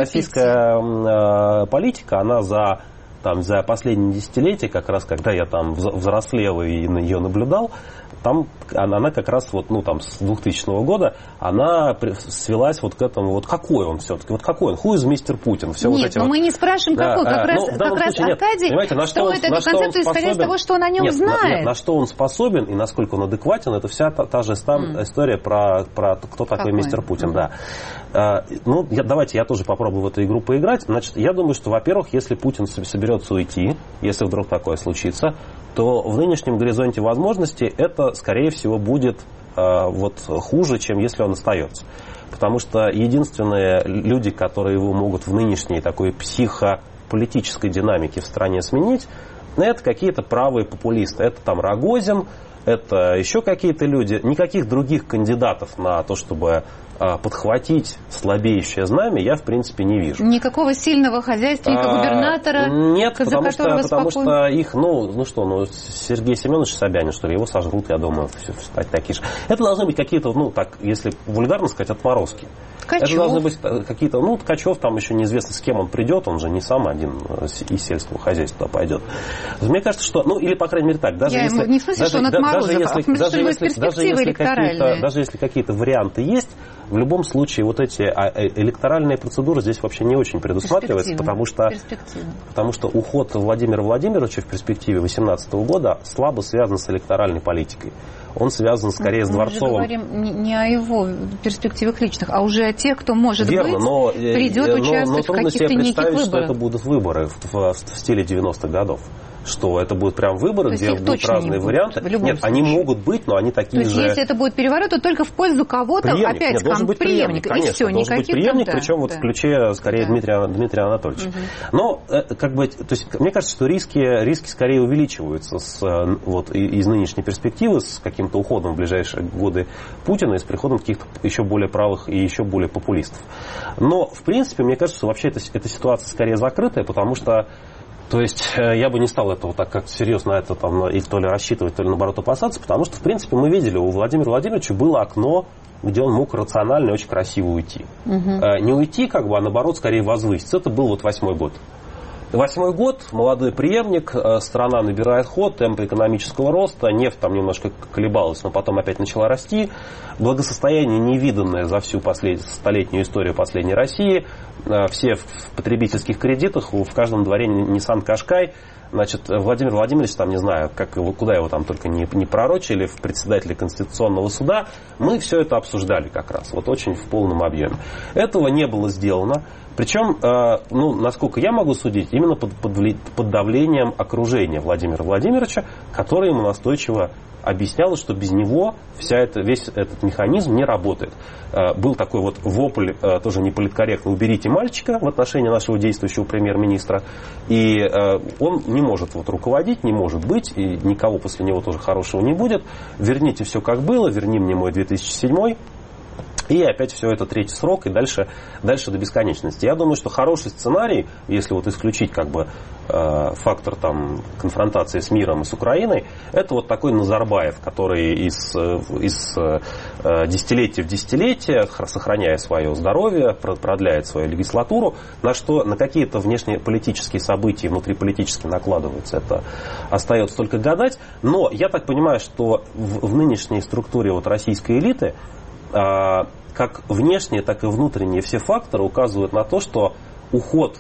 российская политика, она за там за последние десятилетия, как раз когда я там взрослел и ее наблюдал, там она, она как раз вот, ну, там, с двухтысячного года она свелась вот к этому, вот какой он все-таки, вот какой он, who is мистер Путин. Все нет, вот эти но вот... мы не спрашиваем, да, какой, как а, раз, ну, как раз случае, Аркадий нет, на что он, строит эту концепцию, исходя из того, что он о нем нет, знает. На, нет, на что он способен и насколько он адекватен, это вся та, та же там mm. история про, про кто такой какой? мистер Путин, mm. да. А, ну, я, давайте я тоже попробую в эту игру поиграть. Значит, я думаю, что, во-первых, если Путин соберется уйти, если вдруг такое случится, то в нынешнем горизонте возможностей это, скорее всего, будет э, вот, хуже, чем если он остается. Потому что единственные люди, которые его могут в нынешней такой психополитической динамике в стране сменить, это какие-то правые популисты. Это там Рогозин, это еще какие-то люди. Никаких других кандидатов на то, чтобы э, подхватить слабеющее знамя, я в принципе не вижу. Никакого сильного хозяйственника, а, губернатора, нет, за потому которого что, потому спокойно... что их, ну, ну что, ну Сергей Семенович Собянин, что ли, его сожрут, я думаю, все, все такие же. Это должны быть какие-то, ну так, если вульгарно сказать, отморозки. Ткачев. Это должны быть какие-то, ну, Ткачев, там еще неизвестно, с кем он придет, он же не сам один из сельского хозяйства пойдет. Мне кажется, что, ну, или, по крайней мере, так, даже я если... не в смысле, даже, что он да, отморозок, даже если, а в смысле, даже что если, даже если, какие-то, даже если какие-то варианты есть, в любом случае вот эти электоральные процедуры здесь вообще не очень предусматриваются, потому что, потому что уход Владимира Владимировича в перспективе две тысячи восемнадцатого года слабо связан с электоральной политикой. Он связан скорее с Дворцовым. Мы же говорим не о его перспективах личных, а уже о тех, кто, может Верно, быть, но, придет но, участвовать но в каких-то неких выборах. Что это будут выборы в, в, в стиле девяностых годов. Что это будут прям выборы, где будут разные варианты. Нет, случае. Они могут быть, но они такие же... То есть, же... если это будет переворот, то только в пользу кого-то, преемник. опять Нет, должен быть преемник, конечно. И все, должен быть преемник, да, причем да. вот в ключе, скорее, да. Дмитрия, Дмитрия Анатольевича. Угу. Но, как бы, то есть, мне кажется, что риски, риски скорее увеличиваются с, вот, из нынешней перспективы, с каким-то уходом в ближайшие годы Путина и с приходом каких-то еще более правых и еще более популистов. Но, в принципе, мне кажется, что вообще эта, эта ситуация скорее закрытая, потому что то есть я бы не стал этого так как серьезно это там, или то ли рассчитывать, то ли наоборот опасаться, потому что, в принципе, мы видели, у Владимира Владимировича было окно, где он мог рационально и очень красиво уйти. Угу. Не уйти, как бы, а наоборот, скорее возвыситься. Это был вот восьмой год. Восьмой год, молодой преемник, страна набирает ход, темпы экономического роста, нефть там немножко колебалась, но потом опять начала расти. Благосостояние невиданное за всю послед... столетнюю историю последней России. Все в потребительских кредитах, в каждом дворе Nissan Qashqai. Значит, Владимир Владимирович, там, не знаю, как его, куда его там только не, не пророчили, в председателе Конституционного суда, мы все это обсуждали как раз, вот очень в полном объеме. Этого не было сделано. Причем, э, ну, насколько я могу судить, именно под, под, под давлением окружения Владимира Владимировича, которое ему настойчиво объясняло, что без него вся эта, весь этот механизм не работает. Э, был такой вот вопль, э, тоже неполиткорректно, уберите мальчика в отношении нашего действующего премьер-министра. И э, он не может вот руководить, не может быть, и никого после него тоже хорошего не будет. Верните все как было, верни мне мой две тысячи седьмой. И опять все это третий срок, и дальше, дальше до бесконечности. Я думаю, что хороший сценарий, если вот исключить как бы э, фактор там, конфронтации с миром и с Украиной, это вот такой Назарбаев, который из, из э, десятилетия в десятилетие, сохраняя свое здоровье, продляет свою легислатуру, на что на какие-то внешнеполитические события, внутриполитически накладываются. Это остается только гадать. Но я так понимаю, что в, в нынешней структуре вот российской элиты как внешние, так и внутренние все факторы указывают на то, что уход,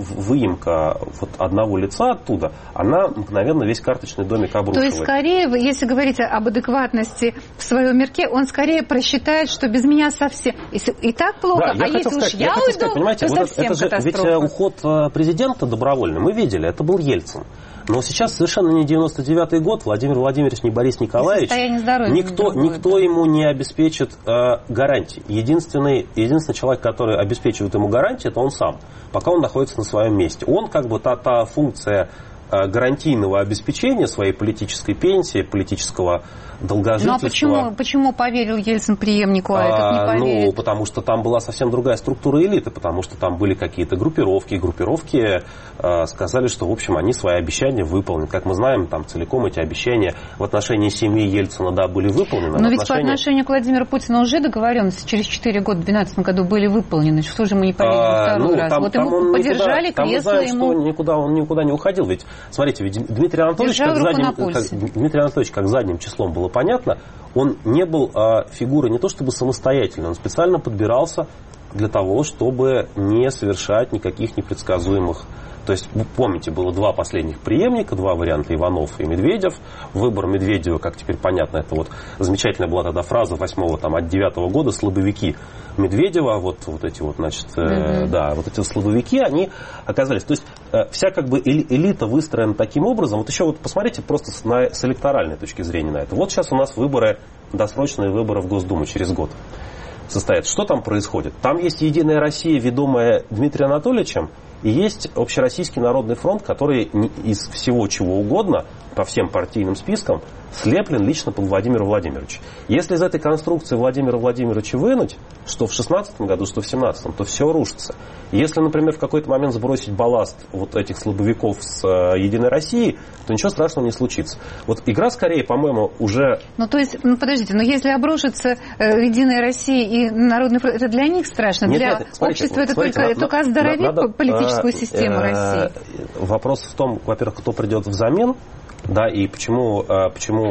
выемка вот одного лица оттуда, она мгновенно весь карточный домик обрушивает. То есть, скорее, если говорить об адекватности в своем мирке, он скорее просчитает, что без меня совсем и так плохо, да, а если сказать, уж я, я уйду, сказать, понимаете, то вот совсем это, это же, ведь уход президента добровольный, мы видели, это был Ельцин. Но сейчас совершенно не девяносто девятый год, Владимир Владимирович, не Борис Николаевич, никто, никто ему не обеспечит э, гарантии. Единственный, единственный человек, который обеспечивает ему гарантии, это он сам, пока он находится на своем месте. Он как бы та, та функция э, гарантийного обеспечения своей политической пенсии, политического долгожительства. Ну а почему, почему поверил Ельцин преемнику, а, а этот не поверил? Ну, потому что там была совсем другая структура элиты, потому что там были какие-то группировки, и группировки э, сказали, что, в общем, они свои обещания выполнят. Как мы знаем, там целиком эти обещания в отношении семьи Ельцина, да, были выполнены. Но ведь отношении... по отношению к Владимиру Путину уже договоренности через четыре года, в две тысячи двенадцатом году, были выполнены. Что же мы не поверили а, второй ну, раз? Там, вот там ему поддержали никуда, кресло. Там мы знаем, ему... что никуда, он никуда не уходил. Ведь, смотрите, ведь Дмитрий Анатольевич, как задним, как, Дмитрий Анатольевич, как задним числом было понятно, он не был а, фигурой не то чтобы самостоятельной, он специально подбирался для того, чтобы не совершать никаких непредсказуемых. То есть, вы помните, было два последних преемника, два варианта, Иванов и Медведев. Выбор Медведева, как теперь понятно, это вот замечательная была тогда фраза восьмого, там, от девятого года, слабовики Медведева, вот, вот эти вот, значит, mm-hmm. э, да, вот эти слабовики, они оказались. То есть, э, вся как бы элита выстроена таким образом. Вот еще вот посмотрите просто с, на, с электоральной точки зрения на это. Вот сейчас у нас выборы, досрочные выборы в Госдуму через год состоят. Что там происходит? Там есть Единая Россия, ведомая Дмитрием Анатольевичем, и есть Общероссийский народный фронт, который из всего чего угодно, по всем партийным спискам, слеплен лично под Владимира Владимировича. Если из этой конструкции Владимира Владимировича вынуть, что в шестнадцатом году, что в семнадцатом, то все рушится. Если, например, в какой-то момент сбросить балласт вот этих слабовиков с э, Единой Россией, то ничего страшного не случится. Вот игра скорее, по-моему, уже... Ну, то есть, ну, подождите, но если обрушится э, Единая Россия и Народный фронт, это для них страшно? Нет, для нет, смотрите, общества это смотрите, только, надо, только оздоровит надо, политическую э, систему э, России? Вопрос в том, во-первых, кто придет взамен, да, и почему, почему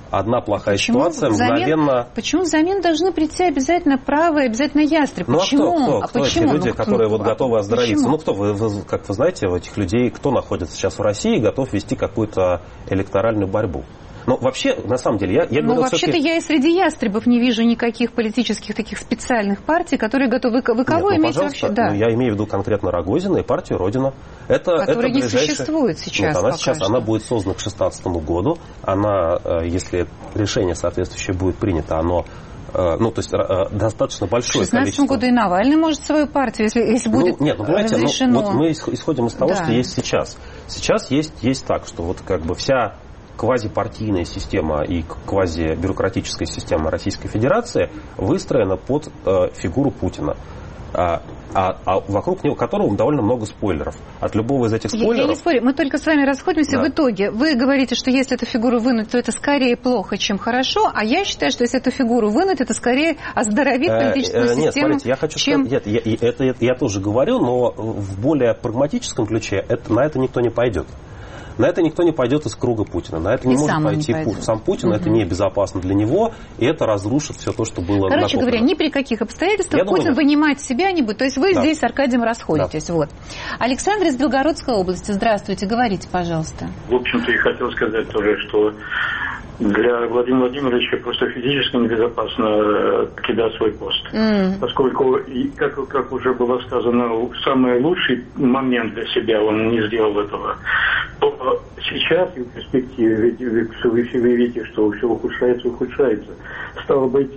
одна плохая почему ситуация взамен, мгновенно... Почему взамен должны прийти обязательно правый, обязательно ястреб? Ну почему? а кто, кто, а кто почему? эти люди, ну, которые кто, вот готовы оздоровиться? Почему? Ну кто, вы, вы, как вы знаете, у этих людей, кто находится сейчас в России и готов вести какую-то электоральную борьбу? Ну, вообще, на самом деле, я, я ну, говорю... вообще-то я и среди ястребов не вижу никаких политических таких специальных партий, которые готовы... Вы кого Нет, ну, имеете вообще? Да. Ну, я имею в виду конкретно Рогозина и партию «Родина». Это, Которая это не ближайшая... существует сейчас. Нет, она пока сейчас что. она будет создана к шестнадцатому году. Она, если решение соответствующее будет принято, оно... Ну, то есть достаточно большое количество... В шестнадцатом году и Навальный может свою партию, если, если будет ну, нет, ну, понимаете, разрешено... Ну, вот мы исходим из того, да. что есть сейчас. Сейчас есть, есть так, что вот как бы вся квазипартийная система и квазибюрократическая система Российской Федерации выстроена под э, фигуру Путина. А, а, а вокруг него которого довольно много спойлеров. От любого из этих спойлеров... Я, я не спорю, мы только с вами расходимся. Да. В итоге вы говорите, что если эту фигуру вынуть, то это скорее плохо, чем хорошо, а я считаю, что если эту фигуру вынуть, это скорее оздоровит политическую э, э, систему. Нет, смотрите, я хочу чем... сказать, нет, я, это, это я тоже говорю, но в более прагматическом ключе это, на это никто не пойдет. На это никто не пойдет из круга Путина. На это не и может пойти не Путин. Сам Путин. Угу. Это небезопасно для него, и это разрушит все то, что было накоплено. Короче говоря, ни при каких обстоятельствах я Путин думаю, вынимать себя не будет. То есть вы да. здесь с Аркадием расходитесь. Да. Вот. Александр из Белгородской области. Здравствуйте. Говорите, пожалуйста. В общем-то, и хотел сказать тоже, что для Владимира Владимировича просто физически небезопасно покидать свой пост. Mm. Поскольку, как, как уже было сказано, самый лучший момент для себя он не сделал этого. То сейчас, в перспективе, ведь вы все видите, что все ухудшается, ухудшается. Стало быть,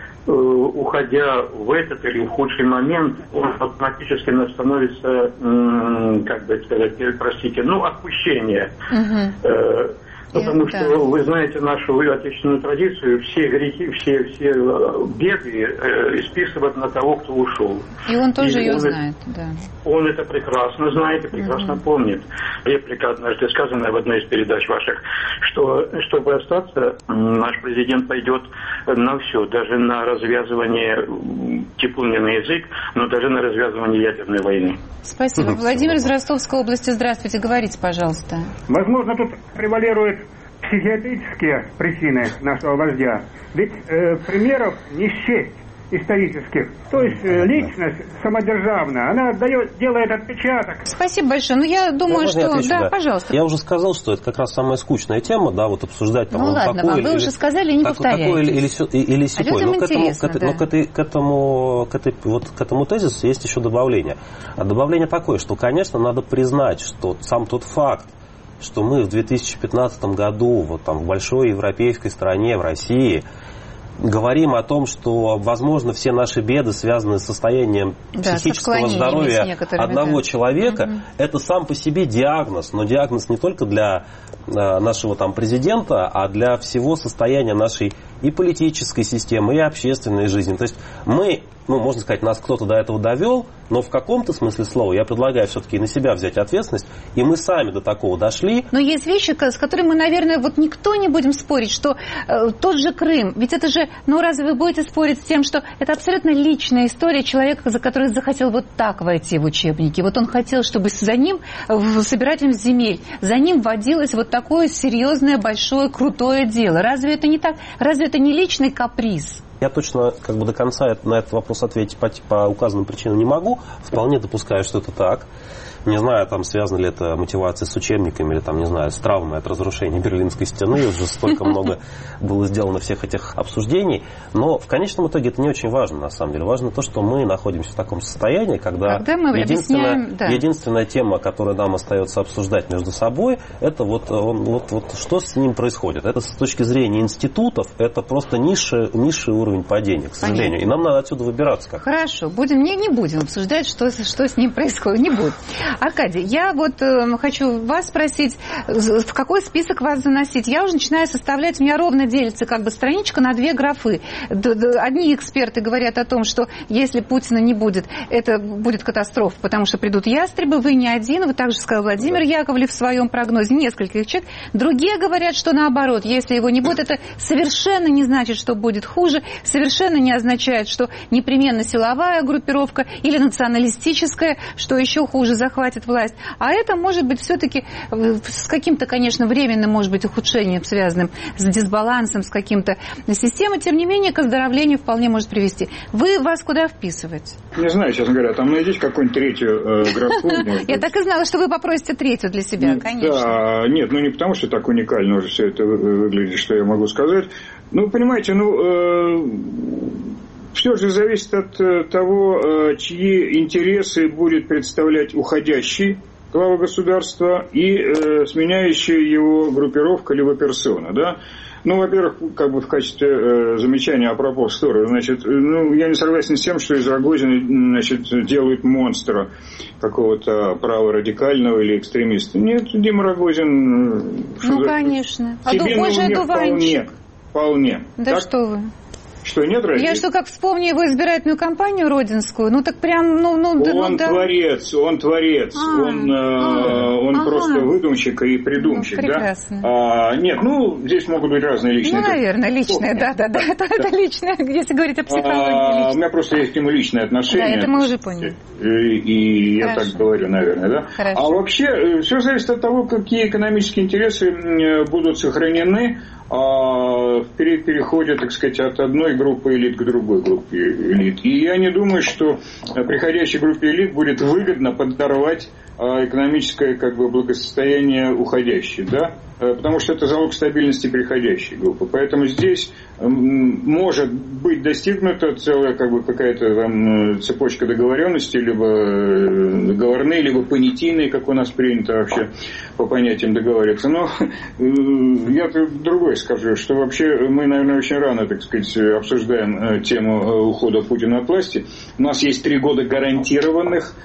уходя в этот или в худший момент, он автоматически становится, как бы сказать, простите, ну, отпущение. Mm-hmm. Потому что да. вы знаете нашу отечественную традицию, все грехи, все, все беды э, списывают на того, кто ушел. И он тоже и ее он знает, это, да. Он это прекрасно знает и прекрасно угу. помнит. Реплика однажды сказанная в одной из передач ваших, что чтобы остаться, наш президент пойдет на все, даже на развязывание, теплый на язык, но даже на развязывание ядерной войны. Спасибо. Владимир из Ростовской области, здравствуйте, говорите, пожалуйста. Возможно, тут превалируют психиатрические причины нашего вождя. Ведь э, примеров не счесть исторических. То есть э, личность самодержавная, она отдает, делает отпечаток. Спасибо большое. Ну, я думаю, ну, что... Отвечу, да, да, пожалуйста. Я уже сказал, что это как раз самая скучная тема, да, вот обсуждать там... Ну, ладно, такой, вам вы или, уже сказали, не так, повторяйте. Такой или, или, или сякой. А но, к этому, к, да. но к, этой, к, этому, к, этой, вот, к этому тезису есть еще добавление. А добавление такое, что, конечно, надо признать, что сам тот факт, что мы в две тысячи пятнадцатом году вот там в большой европейской стране, в России, говорим о том, что, возможно, все наши беды связаны с состоянием да, психического здоровья одного да. человека. Угу. Это сам по себе диагноз, но диагноз не только для э, нашего там президента, а для всего состояния нашей и политической системы, и общественной жизни. То есть мы, ну, можно сказать, нас кто-то до этого довел, но в каком-то смысле слова я предлагаю все-таки на себя взять ответственность, и мы сами до такого дошли. Но есть вещи, с которыми мы, наверное, вот никто не будем спорить, что э, тот же Крым, ведь это же, ну разве вы будете спорить с тем, что это абсолютно личная история человека, за который захотел вот так войти в учебники. Вот он хотел, чтобы за ним, собирателем земель, за ним водилось вот такое серьезное, большое, крутое дело. Разве это не так? Разве это не личный каприз? Я точно как бы до конца на этот вопрос ответить по, по указанным причинам не могу. Вполне допускаю, что это так. Не знаю, там связано ли это мотивация с учебниками или там, не знаю, с травмой от разрушения Берлинской стены. Уже столько много было сделано всех этих обсуждений. Но в конечном итоге это не очень важно, на самом деле. Важно то, что мы находимся в таком состоянии, когда, когда мы единственная, да. единственная тема, которую нам остается обсуждать между собой, это вот, вот, вот что с ним происходит. Это с точки зрения институтов, это просто низший, низший уровень падения, к сожалению. Понятно. И нам надо отсюда выбираться как-то. Хорошо, будем, не, не будем обсуждать, что, что с ним происходит. Не будем. Аркадий, я вот э, хочу вас спросить, в какой список вас заносить? Я уже начинаю составлять, у меня ровно делится как бы страничка на две графы. Д- д- одни эксперты говорят о том, что если Путина не будет, это будет катастрофа, потому что придут ястребы, вы не один, вы также сказал Владимир Яковлев в своем прогнозе, нескольких человек. Другие говорят, что наоборот, если его не будет, это совершенно не значит, что будет хуже. совершенно не означает, что непременно силовая группировка или националистическая, что еще хуже, захватит власть. А это может быть все-таки с каким-то, конечно, временным, может быть, ухудшением, связанным с дисбалансом, с каким-то системой, тем не менее, к оздоровлению вполне может привести. Вы вас куда вписываете? Не знаю, честно говоря, там найдите какую-нибудь третью э, графу. Я так и знала, что вы попросите третью для себя, конечно. Да, нет, ну не потому, что так уникально уже все это выглядит, что я могу сказать. Ну, понимаете, ну, э, все же зависит от э, того, э, чьи интересы будет представлять уходящий глава государства и э, сменяющая его группировка либо персона, да. Ну, во-первых, как бы в качестве э, замечания апропо стороны, значит, ну, я не согласен с тем, что из Рогозина, значит, делают монстра какого-то праворадикального или экстремиста. Нет, Дима Рогозин... Ну, за... конечно. А Божий одуванчик. Вполне, вполне. Да так? Что вы? Что, нет разве? Я что, как вспомню его избирательную кампанию родинскую, ну так прям, ну... ну он да, творец, он творец, а, он, а, он ага. просто выдумщик и придумщик, ну, прекрасно. Да? А, нет, ну, здесь могут быть разные личные... Ну, наверное, личные, да-да-да, это, это личное, если говорить о психологии. А, у меня просто есть к нему личные отношения. Да, это мы уже поняли. И, и я Хорошо. так говорю, наверное, да? Хорошо. А вообще, все зависит от того, какие экономические интересы будут сохранены в переходе, так сказать, от одной группы элит к другой группе элит. И я не думаю, что приходящей группе элит будет выгодно подорвать экономическое, как бы, благосостояние уходящей, да? Потому что это залог стабильности приходящей группы. Поэтому здесь может быть достигнута целая, как бы, какая-то там цепочка договоренностей, либо договорные, либо понятийные, как у нас принято вообще по понятиям договариваться. Но я другое скажу, что вообще мы, наверное, очень рано, так сказать, обсуждаем тему ухода Путина от власти. У нас есть три года гарантированных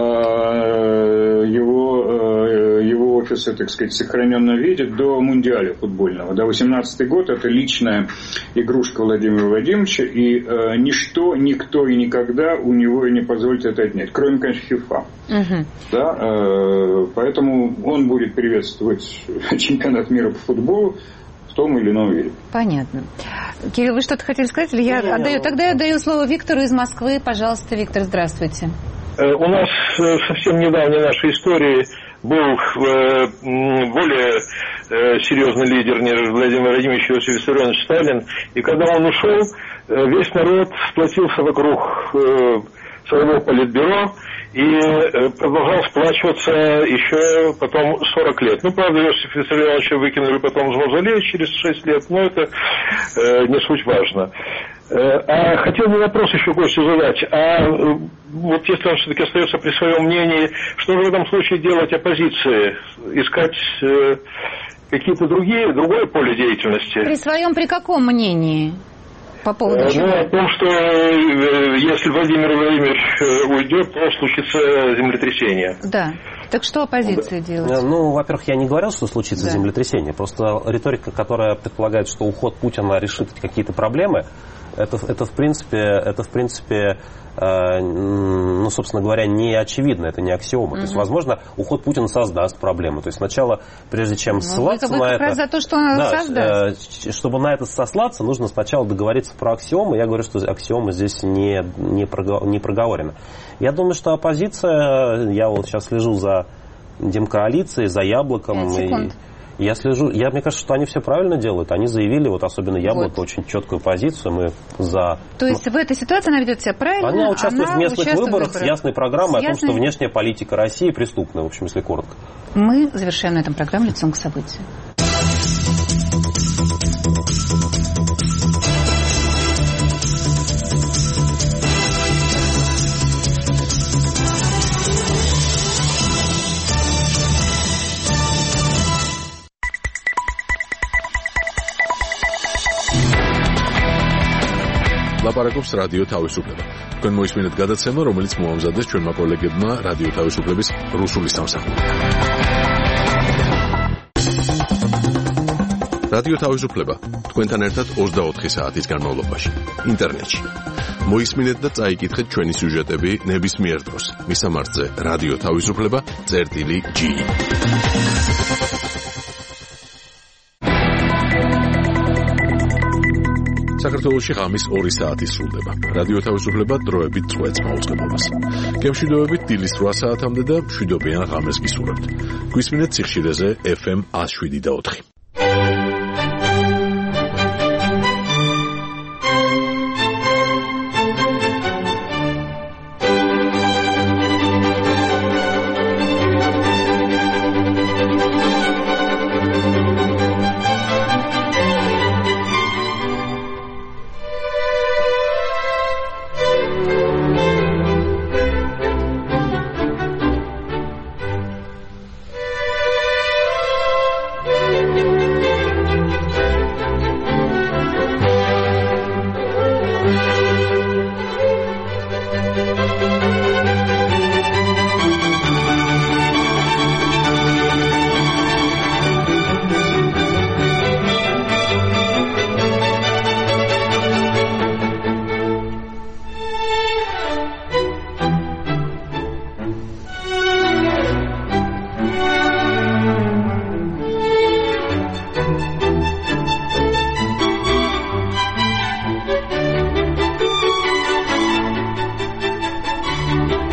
его, его офиса, так сказать, в сохраненном виде до Мундиаля футбольного. До восемнадцатый год это личная игрушка Владимира Владимировича, и э, ничто, никто и никогда у него не позволит это отнять, кроме, конечно, ФИФА. Угу. Да, э, поэтому он будет приветствовать чемпионат мира по футболу в том или ином виде. Понятно. Кирилл, вы что-то хотели сказать? Или я ну, отдаю? Я... Тогда я отдаю слово Виктору из Москвы. Пожалуйста, Виктор, здравствуйте. У нас совсем недавно в нашей истории был более серьезный лидер, нежели Владимир Владимирович Иосиф Виссарионович Сталин. И когда он ушел, весь народ сплотился вокруг своего политбюро и продолжал сплачиваться еще потом сорок лет. Ну, правда, Иосифа Виссарионовича выкинули потом из мавзолея через шесть лет, но это не суть важно. А хотел бы вопрос еще Костю задать. А вот если он все-таки остается при своем мнении, что же в этом случае делать оппозиции? Искать э, какие-то другие, другое поле деятельности? При своем при каком мнении? По поводу чего? Ну, о том, что э, если Владимир Владимирович уйдет, то случится землетрясение. Да. Так что оппозиция делает? Ну, во-первых, я не говорил, что случится да. землетрясение. Просто риторика, которая предполагает, что уход Путина решит какие-то проблемы, это, это в принципе, это в принципе э, ну, собственно говоря, не очевидно, это не аксиома. Угу. То есть, возможно, уход Путина создаст проблемы. То есть, сначала, прежде чем ну, ссылаться вы, вы на как это... раз за то, что он да, создаст. Э, чтобы на это сослаться, нужно сначала договориться про аксиомы. Я говорю, что аксиомы здесь не, не, прого, не проговорены. Я думаю, что оппозиция, я вот сейчас слежу за Демкоалицией, за Яблоком. И, я слежу, я, мне кажется, что они все правильно делают. Они заявили, вот особенно Яблоко, вот. очень четкую позицию. Мы за... То есть в этой ситуации она ведет себя правильно? Она участвует она в местных участвует выборах, в выборах с ясной программой с о том, ясной... что внешняя политика России преступная, в общем, если коротко. Мы завершаем на этом программу «Лицом к событию». ლაპარაკობს რადიო თავისუფლება. თქვენ მოისმინეთ გადაცემა, რომელიც მოამზადეს ჩვენმა კოლეგებმა რადიო თავისუფლების რუსული სამსახურიდან. რადიო თავისუფლება თქვენთან ერთად ოცდაოთხი საათის განმავლობაში ინტერნეტში. მოისმინეთ და წაიკითხეთ ჩვენი სიუჟეტები ნებისმიერ დროს. მისამართზე რადიო თავისუფლება წერტილი ჯი. საქართველოში ღამის ორი საათი სრულდება. რადიო თავისუფლება დროებით წვეთს მაუწყებლობას. გემშვიდობებით დილის რვა საათამდე და მშვიდობიან ღამეს გისურვებთ. გვისმინეთ სიხშირეზე ეფ ემ one oh seven და four. Thank you.